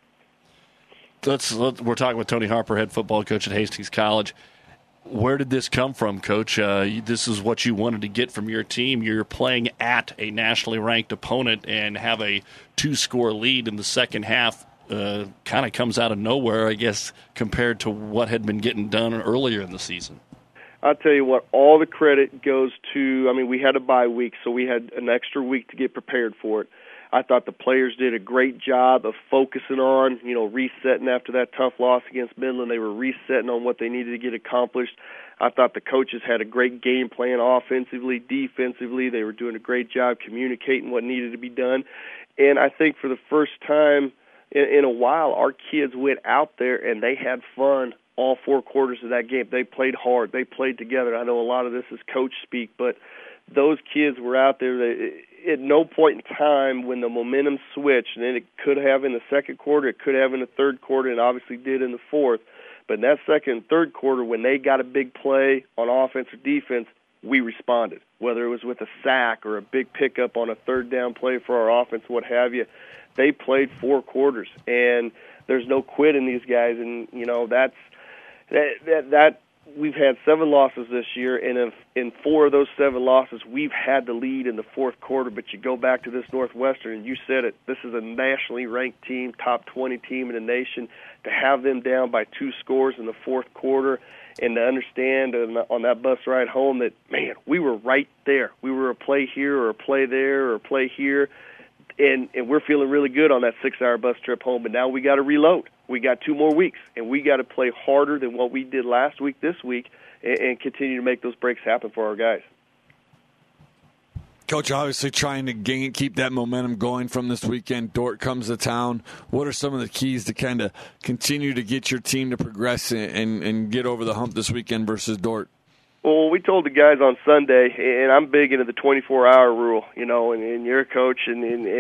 We're talking with Tony Harper, head football coach at Hastings College. Where did this come from, Coach? This is what you wanted to get from your team. You're playing at a nationally ranked opponent and have a 2-score lead in the second half. Kind of comes out of nowhere, I guess, compared to what had been getting done earlier in the season. I'll tell you what, all the credit goes to, we had a bye week, so we had an extra week to get prepared for it. I thought the players did a great job of focusing on, resetting after that tough loss against Midland. They were resetting on what they needed to get accomplished. I thought the coaches had a great game plan offensively, defensively. They were doing a great job communicating what needed to be done. And I think for the first time in a while, our kids went out there and they had fun all 4 quarters of that game. They played hard. They played together. I know a lot of this is coach speak, but those kids were out there. At no point in time when the momentum switched, and it could have in the second quarter, it could have in the third quarter, and obviously did in the fourth. But in that second and third quarter, when they got a big play on offense or defense, we responded, whether it was with a sack or a big pickup on a third down play for our offense, what have you. They played 4 quarters, and there's no quit in these guys, and that we've had 7 losses this year, and in 4 of those 7 losses, we've had the lead in the fourth quarter. But you go back to this Northwestern, and you said it, this is a nationally ranked team, top 20 team in the nation. To have them down by 2 scores in the fourth quarter and to understand on that bus ride home that, man, we were right there. We were a play here or a play there or a play here, and we're feeling really good on that 6-hour bus trip home. But now we got to reload. We got 2 more weeks, and we got to play harder than what we did last week, this week, and continue to make those breaks happen for our guys. Coach, obviously trying to keep that momentum going from this weekend. Dordt comes to town. What are some of the keys to kind of continue to get your team to progress and get over the hump this weekend versus Dordt? Well, we told the guys on Sunday, and I'm big into the 24-hour rule, and you're a coach, and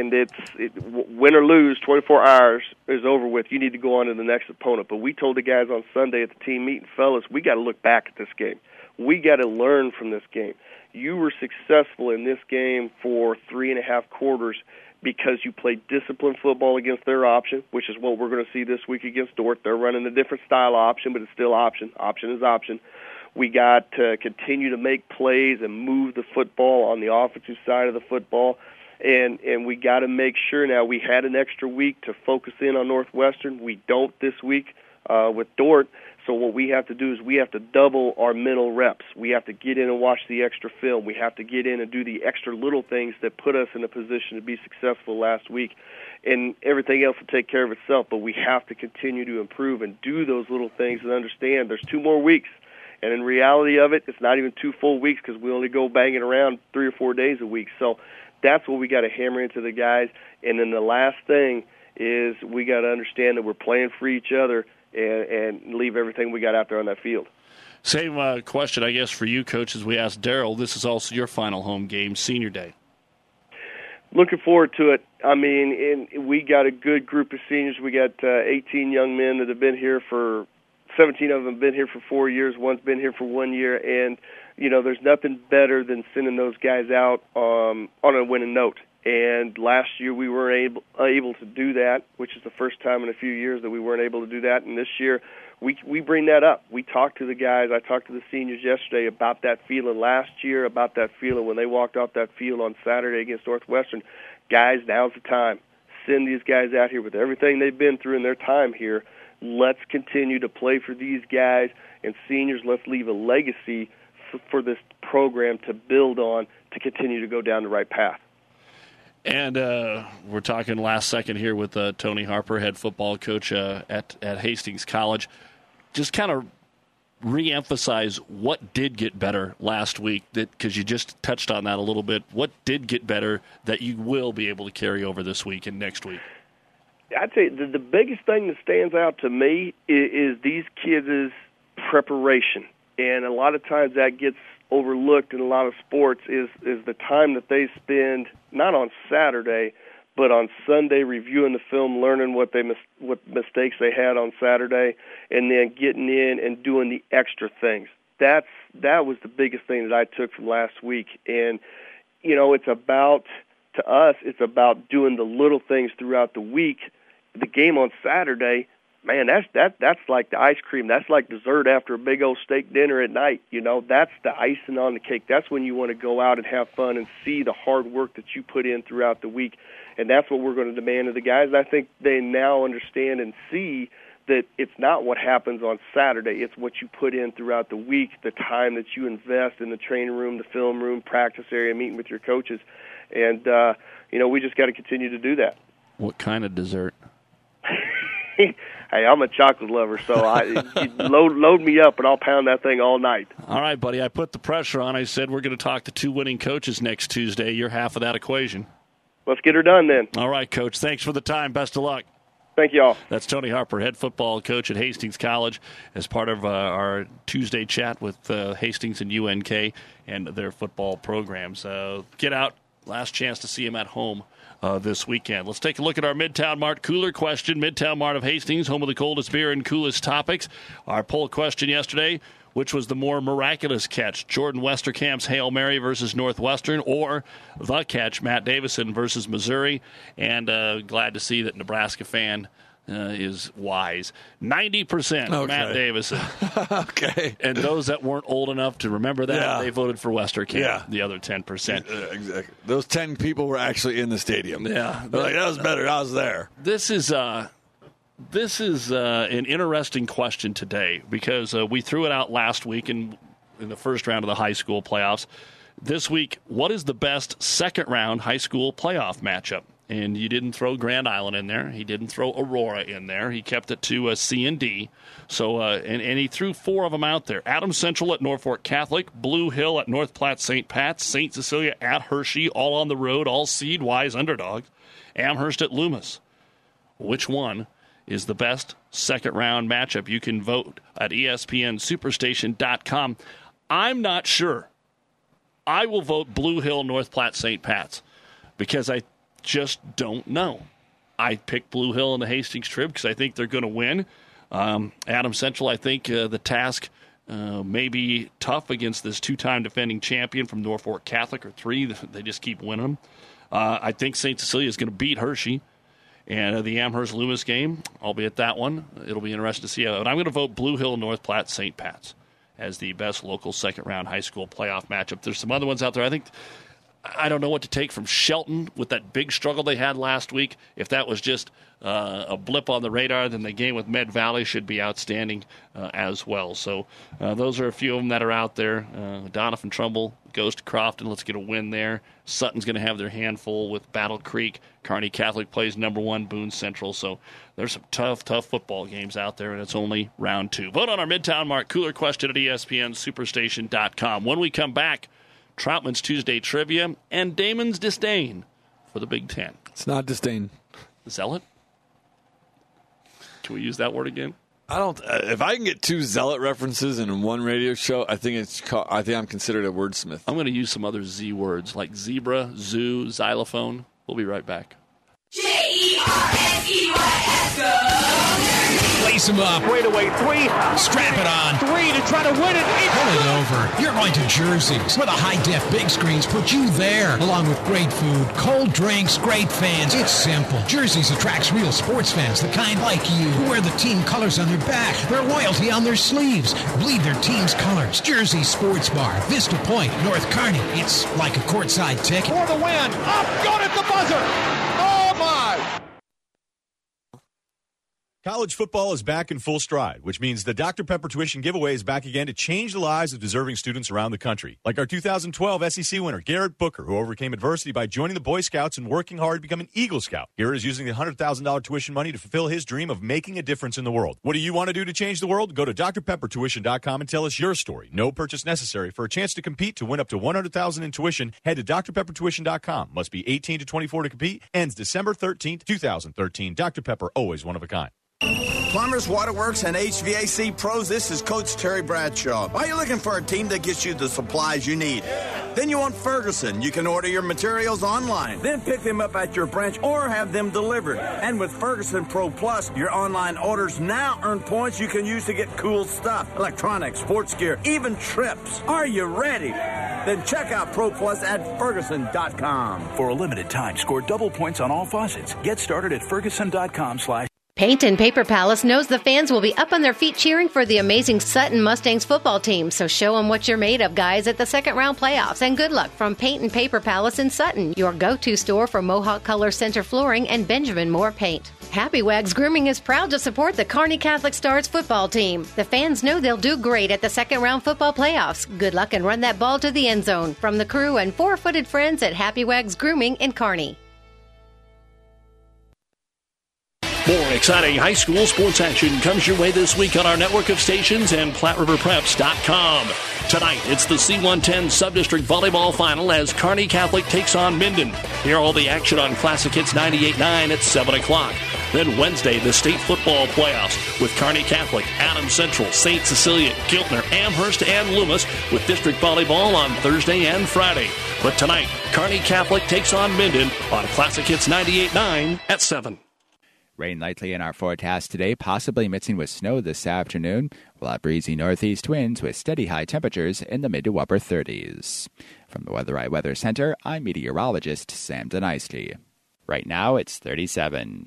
win or lose, 24 hours is over with. You need to go on to the next opponent. But we told the guys on Sunday at the team meeting, fellas, we got to look back at this game. We got to learn from this game. You were successful in this game for 3.5 quarters because you played disciplined football against their option, which is what we're going to see this week against Dordt. They're running a different style option, but it's still option. Option is option. We got to continue to make plays and move the football on the offensive side of the football. And we got to make sure now we had an extra week to focus in on Northwestern. We don't this week with Dordt. So what we have to do is we have to double our mental reps. We have to get in and watch the extra film. We have to get in and do the extra little things that put us in a position to be successful last week. And everything else will take care of itself, but we have to continue to improve and do those little things and understand there's 2 more weeks. And in reality of it, it's not even 2 full weeks because we only go banging around 3 or 4 days a week. So that's what we got to hammer into the guys. And then the last thing is we got to understand that we're playing for each other and leave everything we got out there on that field. Same question, I guess, for you, Coach, as we asked Daryl. This is also your final home game, Senior Day. Looking forward to it. I mean, we got a good group of seniors. We got 18 young men that have been here for 17 of them have been here for 4 years. One's been here for 1 year. And, there's nothing better than sending those guys out on a winning note. And last year we weren't able to do that, which is the first time in a few years that we weren't able to do that. And this year we bring that up. We talked to the guys. I talked to the seniors yesterday about that feeling last year, about that feeling when they walked off that field on Saturday against Northwestern. Guys, now's the time. Send these guys out here with everything they've been through in their time here. Let's continue to play for these guys. And seniors, let's leave a legacy for this program to build on to continue to go down the right path. And we're talking last second here with Tony Harper, head football coach at Hastings College. Just kind of reemphasize what did get better last week, because you just touched on that a little bit. What did get better that you will be able to carry over this week and next week? I'd say the biggest thing that stands out to me is these kids' preparation. And a lot of times that gets overlooked in a lot of sports is the time that they spend, not on Saturday, but on Sunday reviewing the film, learning what mistakes they had on Saturday, and then getting in and doing the extra things. That was the biggest thing that I took from last week. And, it's about doing the little things throughout the week. The game on Saturday, man, that's like the ice cream. That's like dessert after a big old steak dinner at night. That's the icing on the cake. That's when you want to go out and have fun and see the hard work that you put in throughout the week. And that's what we're going to demand of the guys. And I think they now understand and see that it's not what happens on Saturday. It's what you put in throughout the week, the time that you invest in the training room, the film room, practice area, meeting with your coaches. And, we just got to continue to do that. What kind of dessert? Hey, I'm a chocolate lover, so load me up, and I'll pound that thing all night. All right, buddy. I put the pressure on. I said we're going to talk to 2 winning coaches next Tuesday. You're half of that equation. Let's get her done then. All right, Coach. Thanks for the time. Best of luck. Thank you all. That's Tony Harper, head football coach at Hastings College, as part of our Tuesday chat with Hastings and UNK and their football programs. Get out. Last chance to see him at home this weekend. Let's take a look at our Midtown Mart cooler question. Midtown Mart of Hastings, home of the coldest beer and coolest topics. Our poll question yesterday: which was the more miraculous catch, Jordan Westerkamp's Hail Mary versus Northwestern, or the catch, Matt Davison versus Missouri? And glad to see that Nebraska fan is wise. 90% okay. Matt Davison. Okay. And those that weren't old enough to remember that, they voted for Westerkamp. Yeah. The other 10%. Exactly. Those 10 people were actually in the stadium. Yeah. They're like, that was better. I was there. This is an interesting question today, because we threw it out last week in the first round of the high school playoffs. This week, what is the best second-round high school playoff matchup? And you didn't throw Grand Island in there. He didn't throw Aurora in there. He kept it to C and D. So, and he threw 4 of them out there. Adams Central at Norfolk Catholic, Blue Hill at North Platte St. Pat's, St. Cecilia at Hershey, all on the road, all seed-wise underdogs. Amherst at Loomis. Which one is the best second-round matchup? You can vote at ESPNSuperstation.com. I'm not sure. I will vote Blue Hill, North Platte St. Pat's, because I just don't know. I picked Blue Hill in the Hastings Trib because I think they're going to win. Adams Central, I think the task may be tough against this 2-time defending champion from Norfolk Catholic, or 3. They just keep winning them. I think St. Cecilia is going to beat Hershey. And the Amherst-Loomis game, I'll be at that one. It'll be interesting to see. But I'm going to vote Blue Hill, North Platte, St. Pat's as the best local second-round high school playoff matchup. There's some other ones out there. I don't know what to take from Shelton with that big struggle they had last week. If that was just a blip on the radar, then the game with Med Valley should be outstanding as well. So those are a few of them that are out there. Doniphan Trumbull goes to Crofton. Let's get a win there. Sutton's going to have their handful with Battle Creek. Kearney Catholic plays number 1, Boone Central. So there's some tough football games out there, and it's only round 2. Vote on our Midtown Mart cooler question at ESPNSuperstation.com. When we come back, Troutman's Tuesday Trivia and Damon's disdain for the Big Ten. It's not disdain. Zealot? Can we use that word again? I don't. If I can get two Zealot references in one radio show, I think I'm considered a wordsmith. I'm going to use some other Z words like zebra, zoo, xylophone. We'll be right back. Jerseys, go! Lace them up. Straightaway three. Strap it on. Three to try to win it. Pull it over. You're going to Jerseys, where the high-def big screens put you there, along with great food, cold drinks, great fans. It's simple. Jerseys attracts real sports fans, the kind like you, who wear the team colors on their back, their loyalty on their sleeves, bleed their team's colors. Jersey Sports Bar, Vista Point, North Kearney. It's like a courtside ticket. For the win. Up, good at the buzzer. Oh, my. College football is back in full stride, which means the Dr. Pepper Tuition Giveaway is back again to change the lives of deserving students around the country. Like our 2012 SEC winner, Garrett Booker, who overcame adversity by joining the Boy Scouts and working hard to become an Eagle Scout. Garrett is using the $100,000 tuition money to fulfill his dream of making a difference in the world. What do you want to do to change the world? Go to drpeppertuition.com and tell us your story. No purchase necessary. For a chance to compete to win up to $100,000 in tuition, head to drpeppertuition.com. Must be 18 to 24 to compete. Ends December 13th, 2013. Dr. Pepper, always one of a kind. Plumbers, waterworks, and HVAC pros, this is Coach Terry Bradshaw. Are you looking for a team that gets you the supplies you need? Then you want Ferguson. You can order your materials online, then pick them up at your branch or have them delivered. And with Ferguson Pro Plus, your online orders now earn points you can use to get cool stuff, electronics, sports gear, even trips. Are you ready? Then check out Pro Plus at Ferguson.com. For a limited time, score double points on all faucets. Get started at Ferguson.com/. Paint and Paper Palace knows the fans will be up on their feet cheering for the amazing Sutton Mustangs football team. So show them what you're made of, guys, at the second round playoffs. And good luck from Paint and Paper Palace in Sutton, your go-to store for Mohawk Color Center flooring and Benjamin Moore paint. Happy Wags Grooming is proud to support the Kearney Catholic Stars football team. The fans know they'll do great at the second round football playoffs. Good luck and run that ball to the end zone. From the crew and four-footed friends at Happy Wags Grooming in Kearney. More exciting high school sports action comes your way this week on our network of stations and PlatteRiverPreps.com. Tonight, it's the C110 Subdistrict Volleyball Final as Kearney Catholic takes on Minden. Hear all the action on Classic Hits 98.9 at 7 o'clock. Then Wednesday, the state football playoffs with Kearney Catholic, Adams Central, St. Cecilia, Giltner, Amherst, and Loomis with district volleyball on Thursday and Friday. But tonight, Kearney Catholic takes on Minden on Classic Hits 98.9 at 7. Rain likely in our forecast today, possibly mixing with snow this afternoon. We'll have breezy northeast winds with steady high temperatures in the mid to upper 30s. From the Weather Eye Weather Center, I'm meteorologist Sam Denisky. Right now, it's 37.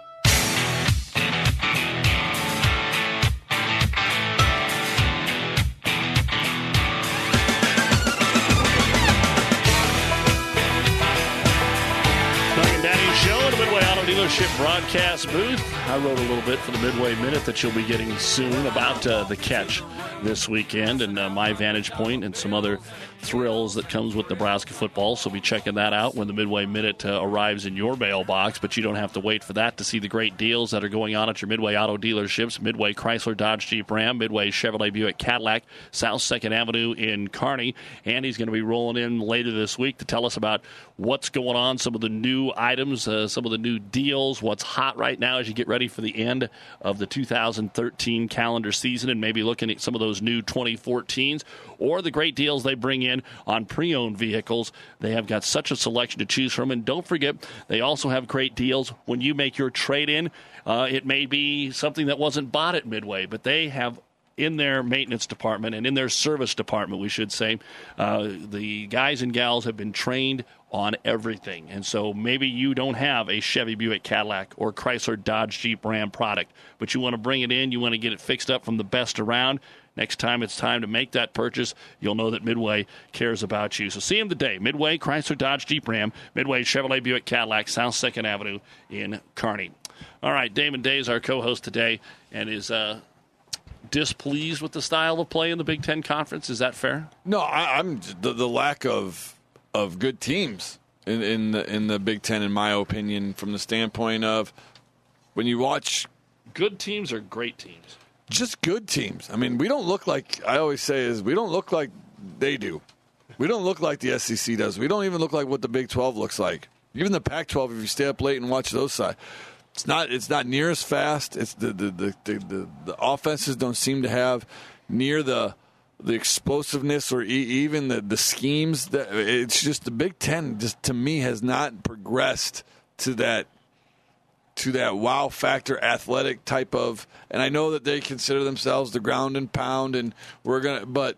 Dealership broadcast booth. I wrote a little bit for the Midway Minute that you'll be getting soon about the catch this weekend and my vantage point and some other thrills that comes with Nebraska football. So be checking that out when the Midway Minute arrives in your mailbox. But you don't have to wait for that to see the great deals that are going on at your Midway Auto dealerships. Midway Chrysler Dodge Jeep Ram, Midway Chevrolet Buick Cadillac, South 2nd Avenue in Kearney. Andy's going to be rolling in later this week to tell us about what's going on, some of the new items, some of the new deals, what's hot right now as you get ready for the end of the 2013 calendar season and maybe looking at some of those new 2014s or the great deals they bring in on pre-owned vehicles. They have got such a selection to choose from. And don't forget, they also have great deals when you make your trade-in. It may be something that wasn't bought at Midway, but they have in their maintenance department and in their service department, we should say, the guys and gals have been trained on everything. And so maybe you don't have a Chevy Buick Cadillac or Chrysler Dodge Jeep Ram product, but you want to bring it in, you want to get it fixed up from the best around. Next time it's time to make that purchase, you'll know that Midway cares about you. So see them today. Midway, Chrysler Dodge Jeep Ram, Midway Chevrolet Buick Cadillac, South 2nd Avenue in Kearney. All right, Damon Day is our co-host today and is displeased with the style of play in the Big Ten Conference. Is that fair? No, I'm the lack of good teams in the Big Ten, in my opinion, from the standpoint of when you watch good teams or great teams. Just good teams. I mean, we don't look like, I always say is, we don't look like they do. We don't look like the SEC does. We don't even look like what the Big 12 looks like. Even the Pac-12, if you stay up late and watch those sides. It's not near as fast. It's the offenses don't seem to have near the explosiveness or even the schemes. It's just the Big Ten, just to me, has not progressed to that wow factor, athletic type of. And I know that they consider themselves the ground and pound, and but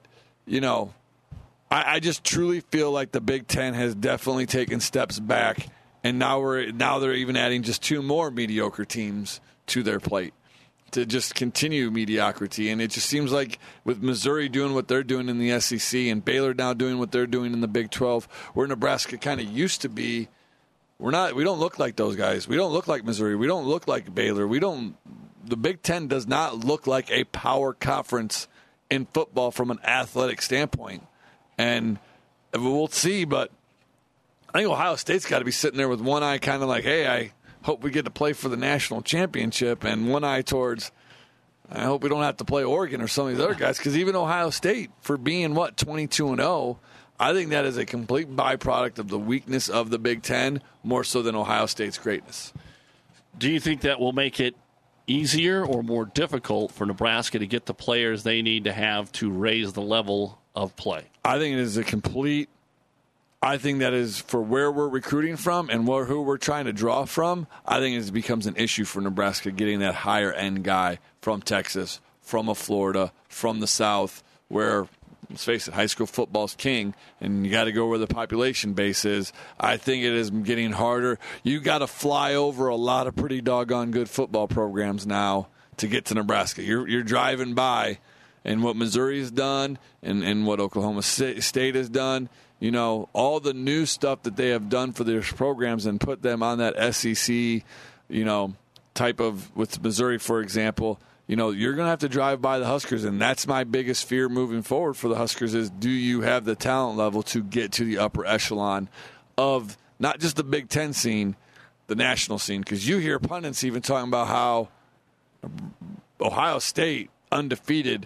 I just truly feel like the Big Ten has definitely taken steps back, and now they're even adding just 2 more mediocre teams to their plate to just continue mediocrity. And it just seems like with Missouri doing what they're doing in the SEC and Baylor now doing what they're doing in the Big 12, where Nebraska kind of used to be, we don't look like those guys. We don't look like Missouri. We don't look like Baylor. The Big Ten does not look like a power conference in football from an athletic standpoint. And we'll see, but I think Ohio State's got to be sitting there with one eye kind of like, hey, I hope we get to play for the national championship, and one eye towards, I hope we don't have to play Oregon or some of these other guys, because even Ohio State, for being, 22-0, I think that is a complete byproduct of the weakness of the Big Ten, more so than Ohio State's greatness. Do you think that will make it easier or more difficult for Nebraska to get the players they need to have to raise the level of play? I think it is I think that is for where we're recruiting from and who we're trying to draw from. I think it becomes an issue for Nebraska getting that higher end guy from Texas, from a Florida, from the South, where, let's face it, high school football's king, and you got to go where the population base is. I think it is getting harder. You got to fly over a lot of pretty doggone good football programs now to get to Nebraska. You're driving by, and what Missouri has done and what Oklahoma State has done, all the new stuff that they have done for their programs and put them on that SEC, type of, with Missouri, for example, you're going to have to drive by the Huskers, and that's my biggest fear moving forward for the Huskers is, do you have the talent level to get to the upper echelon of not just the Big Ten scene, the national scene? Because you hear pundits even talking about how Ohio State, undefeated,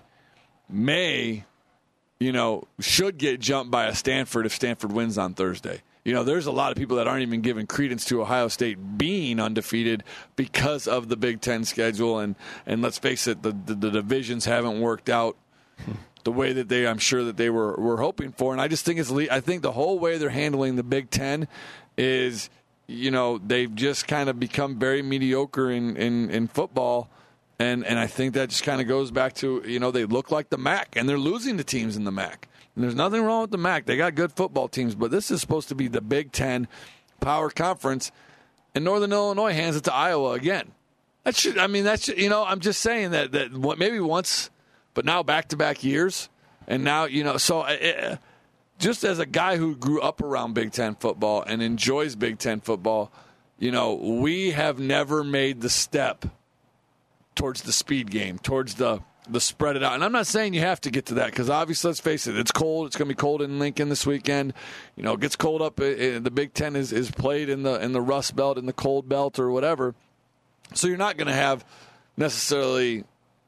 should get jumped by a Stanford if Stanford wins on Thursday. There's a lot of people that aren't even giving credence to Ohio State being undefeated because of the Big Ten schedule. And let's face it, the divisions haven't worked out the way that I'm sure that they were hoping for. And I just think I think the whole way they're handling the Big Ten is, they've just kind of become very mediocre in football. And I think that just kind of goes back to, they look like the MAC, and they're losing to teams in the MAC. And there's nothing wrong with the MAC. They got good football teams, but this is supposed to be the Big Ten power conference, and Northern Illinois hands it to Iowa again. I'm just saying that maybe once, but now back-to-back years. And now, just as a guy who grew up around Big Ten football and enjoys Big Ten football, we have never made the step towards the speed game, towards the spread it out. And I'm not saying you have to get to that, because obviously, let's face it, it's cold. It's going to be cold in Lincoln this weekend. It gets cold up. The Big Ten is played in the Rust Belt, in the cold belt, or whatever. So you're not going to have necessarily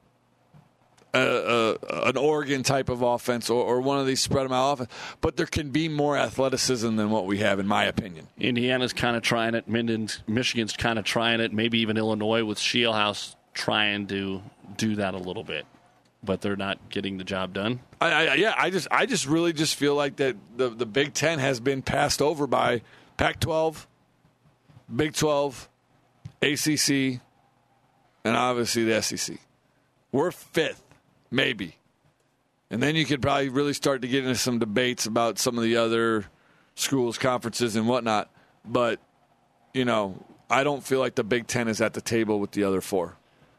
an Oregon type of offense or one of these spread them out offense, but there can be more athleticism than what we have, in my opinion. Indiana's kind of trying it. Michigan's kind of trying it. Maybe even Illinois with Scheelhaus trying to do that a little bit, but they're not getting the job done. I just really feel like that the Big Ten has been passed over by Pac-12, Big 12, ACC, and obviously the SEC. We're fifth, maybe. And then you could probably really start to get into some debates about some of the other schools, conferences, and whatnot. But, I don't feel like the Big Ten is at the table with the other four.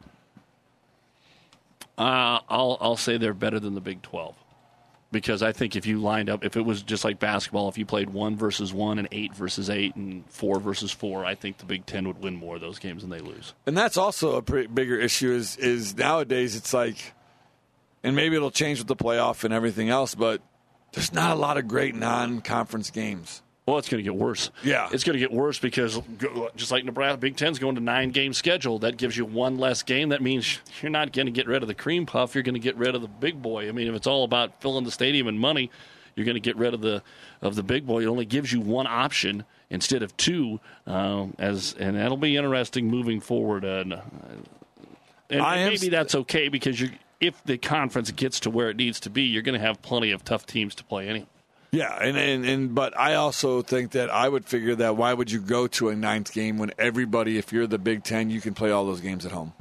I'll say they're better than the Big 12, because I think if you lined up, if it was just like basketball, if you played 1 versus 1 and 8 versus 8 and 4 versus 4, I think the Big 10 would win more of those games than they lose. And that's also a pretty bigger issue is nowadays it's like, and maybe it'll change with the playoff and everything else, but there's not a lot of great non-conference games. Well, it's going to get worse. Yeah. It's going to get worse because just like Nebraska, Big Ten's going to 9-game schedule. That gives you one less game. That means you're not going to get rid of the cream puff. You're going to get rid of the big boy. I mean, if it's all about filling the stadium and money, you're going to get rid of the big boy. It only gives you one option instead of two, and that'll be interesting moving forward. And maybe that's okay because if the conference gets to where it needs to be, you're going to have plenty of tough teams to play anyway. Yeah, but I also think that I would figure that why would you go to a 9th game when everybody, if you're the Big Ten, you can play all those games at home?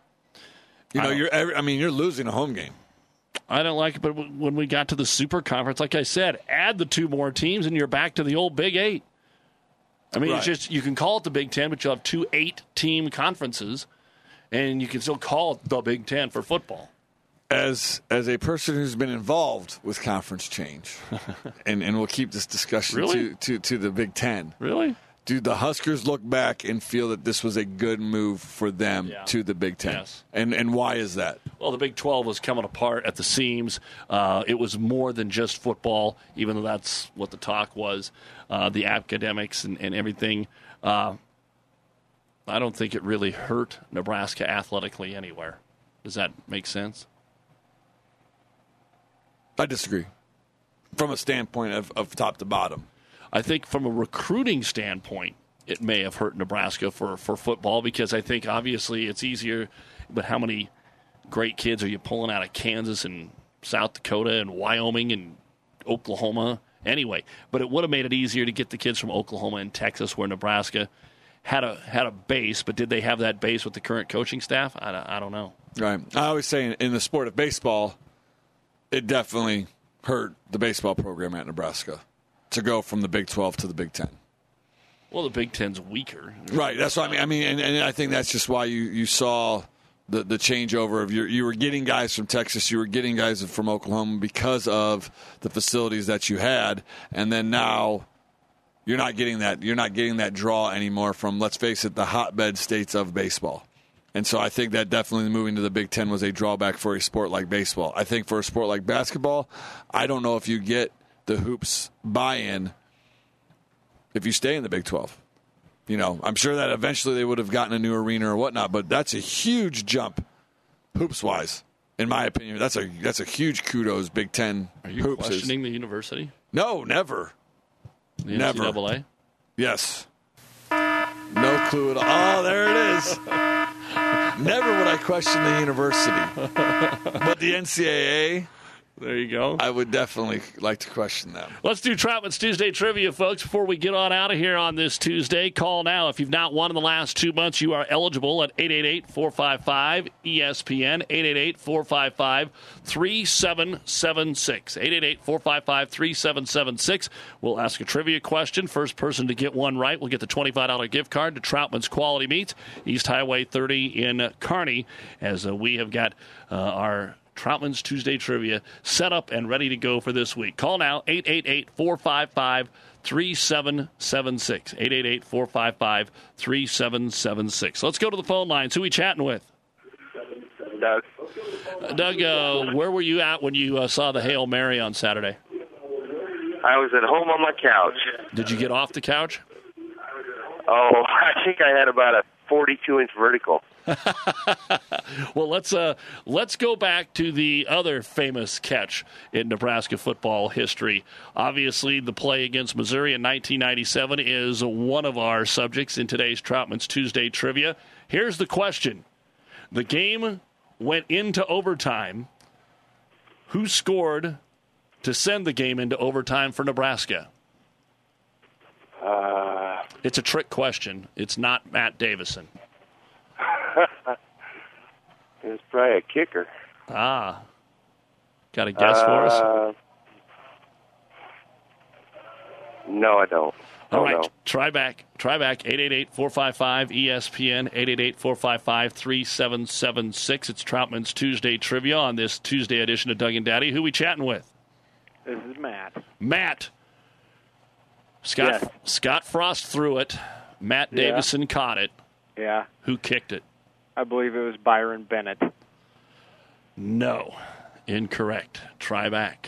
You're losing a home game. I don't like it, but when we got to the Super Conference, like I said, add the 2 more teams and you're back to the old Big 8. I mean, It's just you can call it the Big Ten, but you'll have 2 8-team conferences, and you can still call it the Big Ten for football. As a person who's been involved with conference change, and we'll keep this discussion to the Big Ten. Really? Do the Huskers look back and feel that this was a good move for them to the Big Ten? Yes. And why is that? Well, the Big 12 was coming apart at the seams. It was more than just football, even though that's what the talk was. The academics and everything. I don't think it really hurt Nebraska athletically anywhere. Does that make sense? I disagree. From a standpoint of top to bottom. I think from a recruiting standpoint, it may have hurt Nebraska for football because I think obviously it's easier, but how many great kids are you pulling out of Kansas and South Dakota and Wyoming and Oklahoma? Anyway, but it would have made it easier to get the kids from Oklahoma and Texas where Nebraska had a base, but did they have that base with the current coaching staff? I don't know. Right. I always say in the sport of baseball, it definitely hurt the baseball program at Nebraska to go from the Big 12 to the Big 10. Well, the Big 10's weaker. Right, that's what I mean. And I think that's just why you saw the changeover of you were getting guys from Texas, you were getting guys from Oklahoma because of the facilities that you had, and then now you're not getting that draw anymore from, let's face it, the hotbed states of baseball. And so I think that definitely moving to the Big Ten was a drawback for a sport like baseball. I think for a sport like basketball, I don't know if you get the hoops buy-in if you stay in the Big 12. I'm sure that eventually they would have gotten a new arena or whatnot, but that's a huge jump hoops-wise, in my opinion. That's a huge kudos Big Ten hoops. Are you questioning the university? No, never. The never. NCAA? Yes. No clue at all. Oh, there it is. Never would I question the university. But the NCAA, there you go. I would definitely like to question them. Let's do Troutman's Tuesday Trivia, folks, before we get on out of here on this Tuesday. Call now. If you've not won in the last 2 months, you are eligible at 888-455-ESPN, 888-455-3776, 888-455-3776. We'll ask a trivia question. First person to get one right will get the $25 gift card to Troutman's Quality Meats, East Highway 30 in Kearney, as we have got our Troutman's Tuesday Trivia set up and ready to go for this week. Call now, 888-455-3776, 888-455-3776. Let's go to the phone lines. Who are we chatting with? Doug. Doug, where were you at when you saw the Hail Mary on Saturday? I was at home on my couch. Did you get off the couch? Oh, I think I had about a 42-inch vertical. Well, let's go back to the other famous catch in Nebraska football history. Obviously, the play against Missouri in 1997 is one of our subjects in today's Troutman's Tuesday Trivia. Here's the question. The game went into overtime. Who scored to send the game into overtime for Nebraska? It's a trick question. It's not Matt Davison. It's probably a kicker. Got a guess for us? No, I don't. All right, try back. 888-455-ESPN, 888-455-3776. It's Troutman's Tuesday Trivia on this Tuesday edition of Doug and Daddy. Who we chatting with? This is Matt. Matt. Scott Frost threw it. Matt Davison caught it. Yeah. Who kicked it? I believe it was Byron Bennett. No. Incorrect. Try back.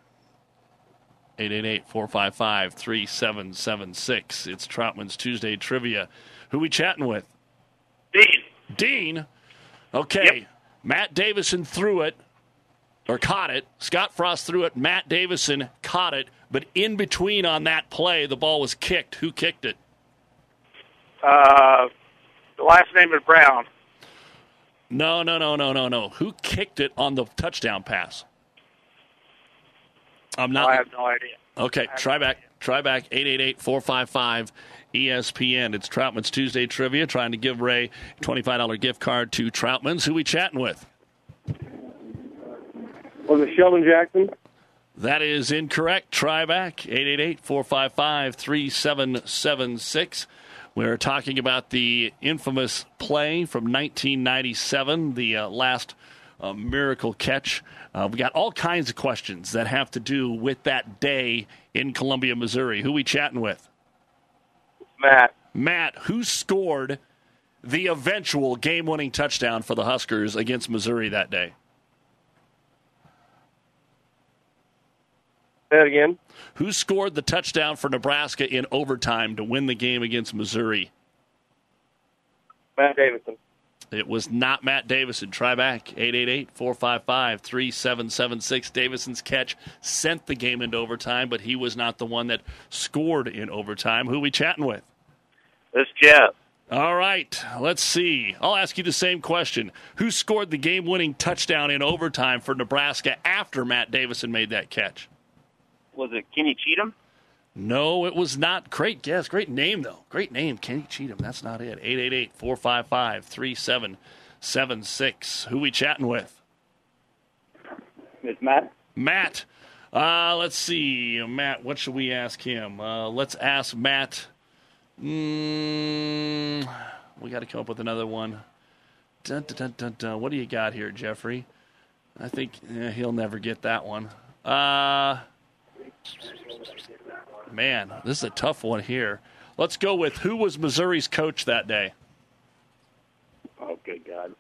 888-455-3776. It's Troutman's Tuesday Trivia. Who we chatting with? Dean. Dean? Okay. Yep. Matt Davison threw it. or caught it. Scott Frost threw it. Matt Davison caught it. But in between on that play, the ball was kicked. Who kicked it? The last name is Brown. No. Who kicked it on the touchdown pass? I have no idea. Okay, try back. 888-455-ESPN. It's Troutman's Tuesday Trivia, trying to give Ray a $25 gift card to Troutman's. Who we chatting with? Was it Sheldon Jackson? That is incorrect. Try back. 888-455-3776. We're talking about the infamous play from 1997, the last miracle catch. We got all kinds of questions that have to do with that day in Columbia, Missouri. Who we chatting with? Matt, who scored the eventual game-winning touchdown for the Huskers against Missouri that day? Say it again. Who scored the touchdown for Nebraska in overtime to win the game against Missouri? Matt Davison. It was not Matt Davison. Try back. 888-455-3776. Davison's catch sent the game into overtime, but he was not the one that scored in overtime. Who we chatting with? This is Jeff. All right. Let's see. I'll ask you the same question. Who scored the game-winning touchdown in overtime for Nebraska after Matt Davison made that catch? Was it Kenny Cheatham? No, it was not. Great guess. Great name, though. Great name, Kenny Cheatham. That's not it. 888-455-3776. Who we chatting with? It's Matt. Matt. Let's see. Matt, what should we ask him? Let's ask Matt. We got to come up with another one. Dun, dun, dun, dun. What do you got here, Jeffrey? I think he'll never get that one. Man, this is a tough one here. Let's go with who was Missouri's coach that day? Oh, good God.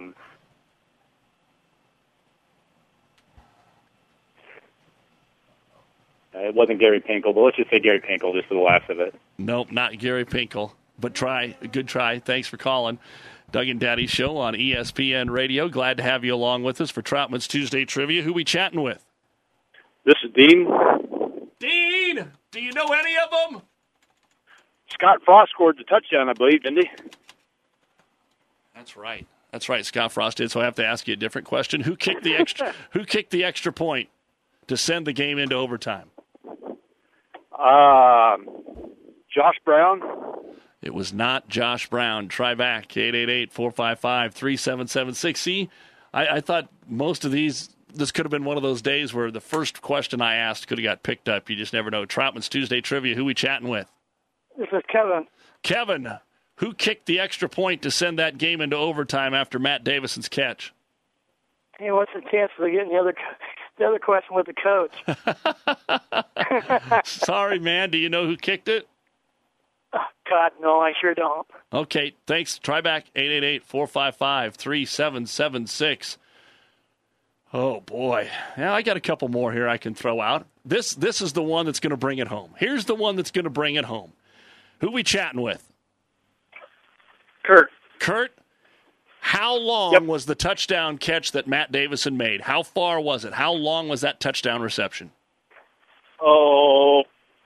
It wasn't Gary Pinkel, but let's just say Gary Pinkel just for the laughs of it. Nope, not Gary Pinkel, but try. Good try. Thanks for calling. Doug and Daddy Show on ESPN Radio. Glad to have you along with us for Troutman's Tuesday Trivia. Who we chatting with? This is Dean. Dean, do you know any of them? Scott Frost scored the touchdown, I believe, didn't he? That's right. Scott Frost did. So I have to ask you a different question. Who kicked the extra? Who kicked the extra point to send the game into overtime? Josh Brown. It was not Josh Brown. Try back. 888-455-3776. See, I thought most of these. This could have been one of those days where the first question I asked could have got picked up. You just never know. Troutman's Tuesday Trivia. Who we chatting with? This is Kevin. Kevin, who kicked the extra point to send that game into overtime after Matt Davison's catch? Hey, what's the chance of getting the other question with the coach? Sorry, man. Do you know who kicked it? Oh, God, no, I sure don't. Okay, thanks. Try back. 888-455-3776. Oh, boy. Now, I got a couple more here I can throw out. This is the one that's going to bring it home. Here's the one that's going to bring it home. Who we chatting with? Kurt. Kurt, how long was the touchdown catch that Matt Davison made? How far was it? How long was that touchdown reception? Oh,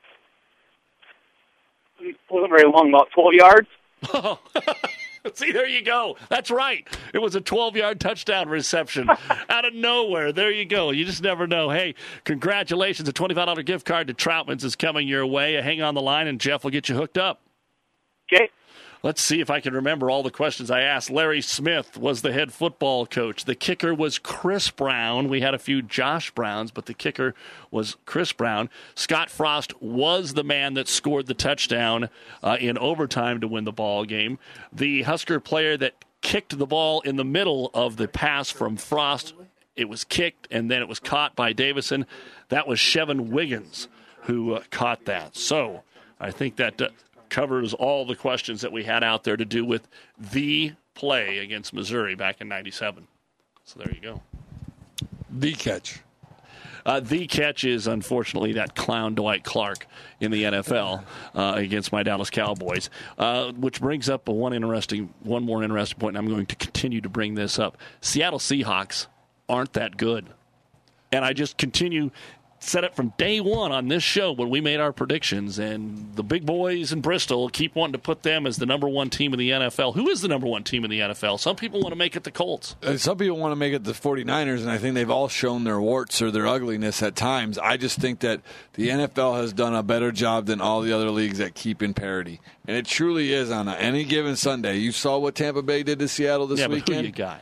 it wasn't very long, about 12 yards. Oh, see, there you go. That's right. It was a 12-yard touchdown reception out of nowhere. There you go. You just never know. Hey, congratulations. A $25 gift card to Troutman's is coming your way. Hang on the line, and Jeff will get you hooked up. Okay. Let's see if I can remember all the questions I asked. Larry Smith was the head football coach. The kicker was Chris Brown. We had a few Josh Browns, but the kicker was Chris Brown. Scott Frost was the man that scored the touchdown in overtime to win the ball game. The Husker player that kicked the ball in the middle of the pass from Frost, it was kicked, and then it was caught by Davison. That was Chevin Wiggins who caught that. So I think that covers all the questions that we had out there to do with the play against Missouri back in 97. So there you go. The catch. The catch is, unfortunately, that clown Dwight Clark in the NFL against my Dallas Cowboys, which brings up one more interesting point, and I'm going to continue to bring this up. Seattle Seahawks aren't that good. And I just said it from day one on this show when we made our predictions, and the big boys in Bristol keep wanting to put them as the number one team in the NFL. Who is the number one team in the NFL? Some people want to make it the Colts. Some people want to make it the 49ers, and I think they've all shown their warts or their ugliness at times. I just think that the NFL has done a better job than all the other leagues at keeping parity. And it truly is on any given Sunday. You saw what Tampa Bay did to Seattle this weekend? But who you got?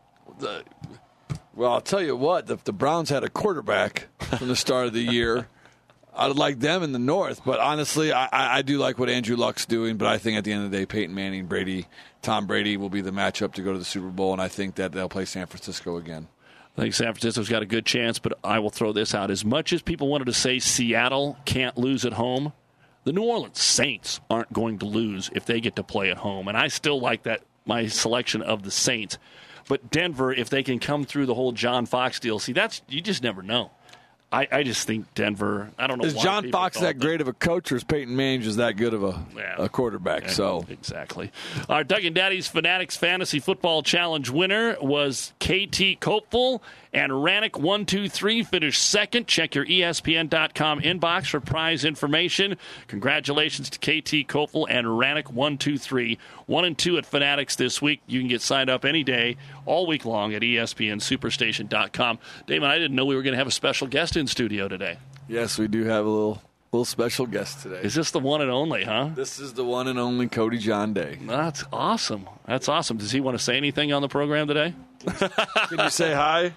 Well, I'll tell you what, if the Browns had a quarterback from the start of the year, I'd like them in the North. But honestly, I do like what Andrew Luck's doing. But I think at the end of the day, Peyton Manning, Tom Brady will be the matchup to go to the Super Bowl. And I think that they'll play San Francisco again. I think San Francisco's got a good chance, but I will throw this out. As much as people wanted to say Seattle can't lose at home, the New Orleans Saints aren't going to lose if they get to play at home. And I still like that, my selection of the Saints. But Denver, if they can come through the whole John Fox deal, you just never know. I just think Denver, I don't know. Is John Fox that great of a coach, or is Peyton Manning just that good of a quarterback? Yeah, so exactly. Our Doug and Daddy's Fanatics Fantasy Football Challenge winner was KT Copeful, and Rannick123 finished second. Check your ESPN.com inbox for prize information. Congratulations to KT Copeful and Rannick123. 1 and 2 at Fanatics this week. You can get signed up any day, all week long at ESPNSuperstation.com. Damon, I didn't know we were going to have a special guest in studio today. Yes, we do have a little special guest today. Is this the one and only, huh? This is the one and only Cody John Day. That's awesome. That's awesome. Does he want to say anything on the program today? Can you say hi?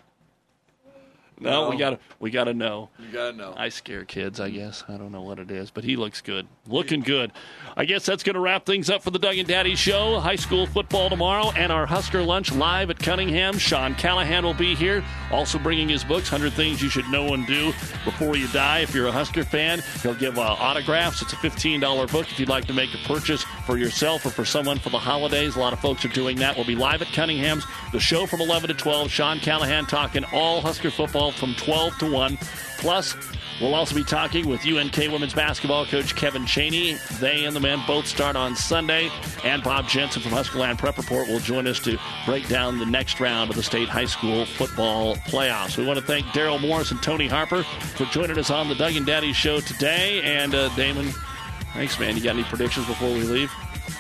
No, we gotta know. You gotta know. I scare kids, I guess. I don't know what it is, but he looks good. Looking good. I guess that's going to wrap things up for the Doug and Daddy Show. High school football tomorrow and our Husker Lunch live at Cunningham. Sean Callahan will be here, also bringing his books, 100 Things You Should Know and Do Before You Die. If you're a Husker fan, he'll give autographs. It's a $15 book if you'd like to make a purchase for yourself or for someone for the holidays. A lot of folks are doing that. We'll be live at Cunningham's. The show from 11 to 12. Sean Callahan talking all Husker football from 12 to 1. Plus, we'll also be talking with UNK women's basketball coach Kevin Chaney. They and the men both start on Sunday. And Bob Jensen from Huskerland Prep Report will join us to break down the next round of the state high school football playoffs. We want to thank Daryl Morris and Tony Harper for joining us on the Doug and Daddy Show today. And Damon, thanks, man. You got any predictions before we leave?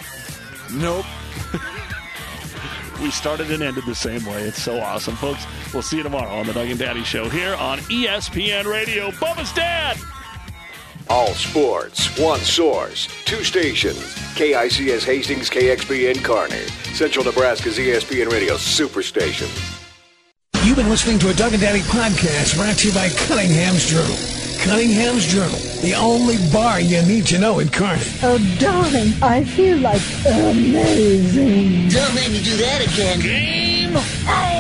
Nope. We started and ended the same way. It's so awesome, folks. We'll see you tomorrow on the Doug and Daddy Show here on ESPN Radio. Bubba's Dad! All sports, one source, two stations. KICS Hastings, KXPN Kearney. Central Nebraska's ESPN Radio Superstation. You've been listening to a Doug and Daddy podcast brought to you by Cunningham's Journal. Cunningham's Journal, the only bar you need to know in Kearney. Oh, darling, I feel like amazing. Don't make me do that again. Game on!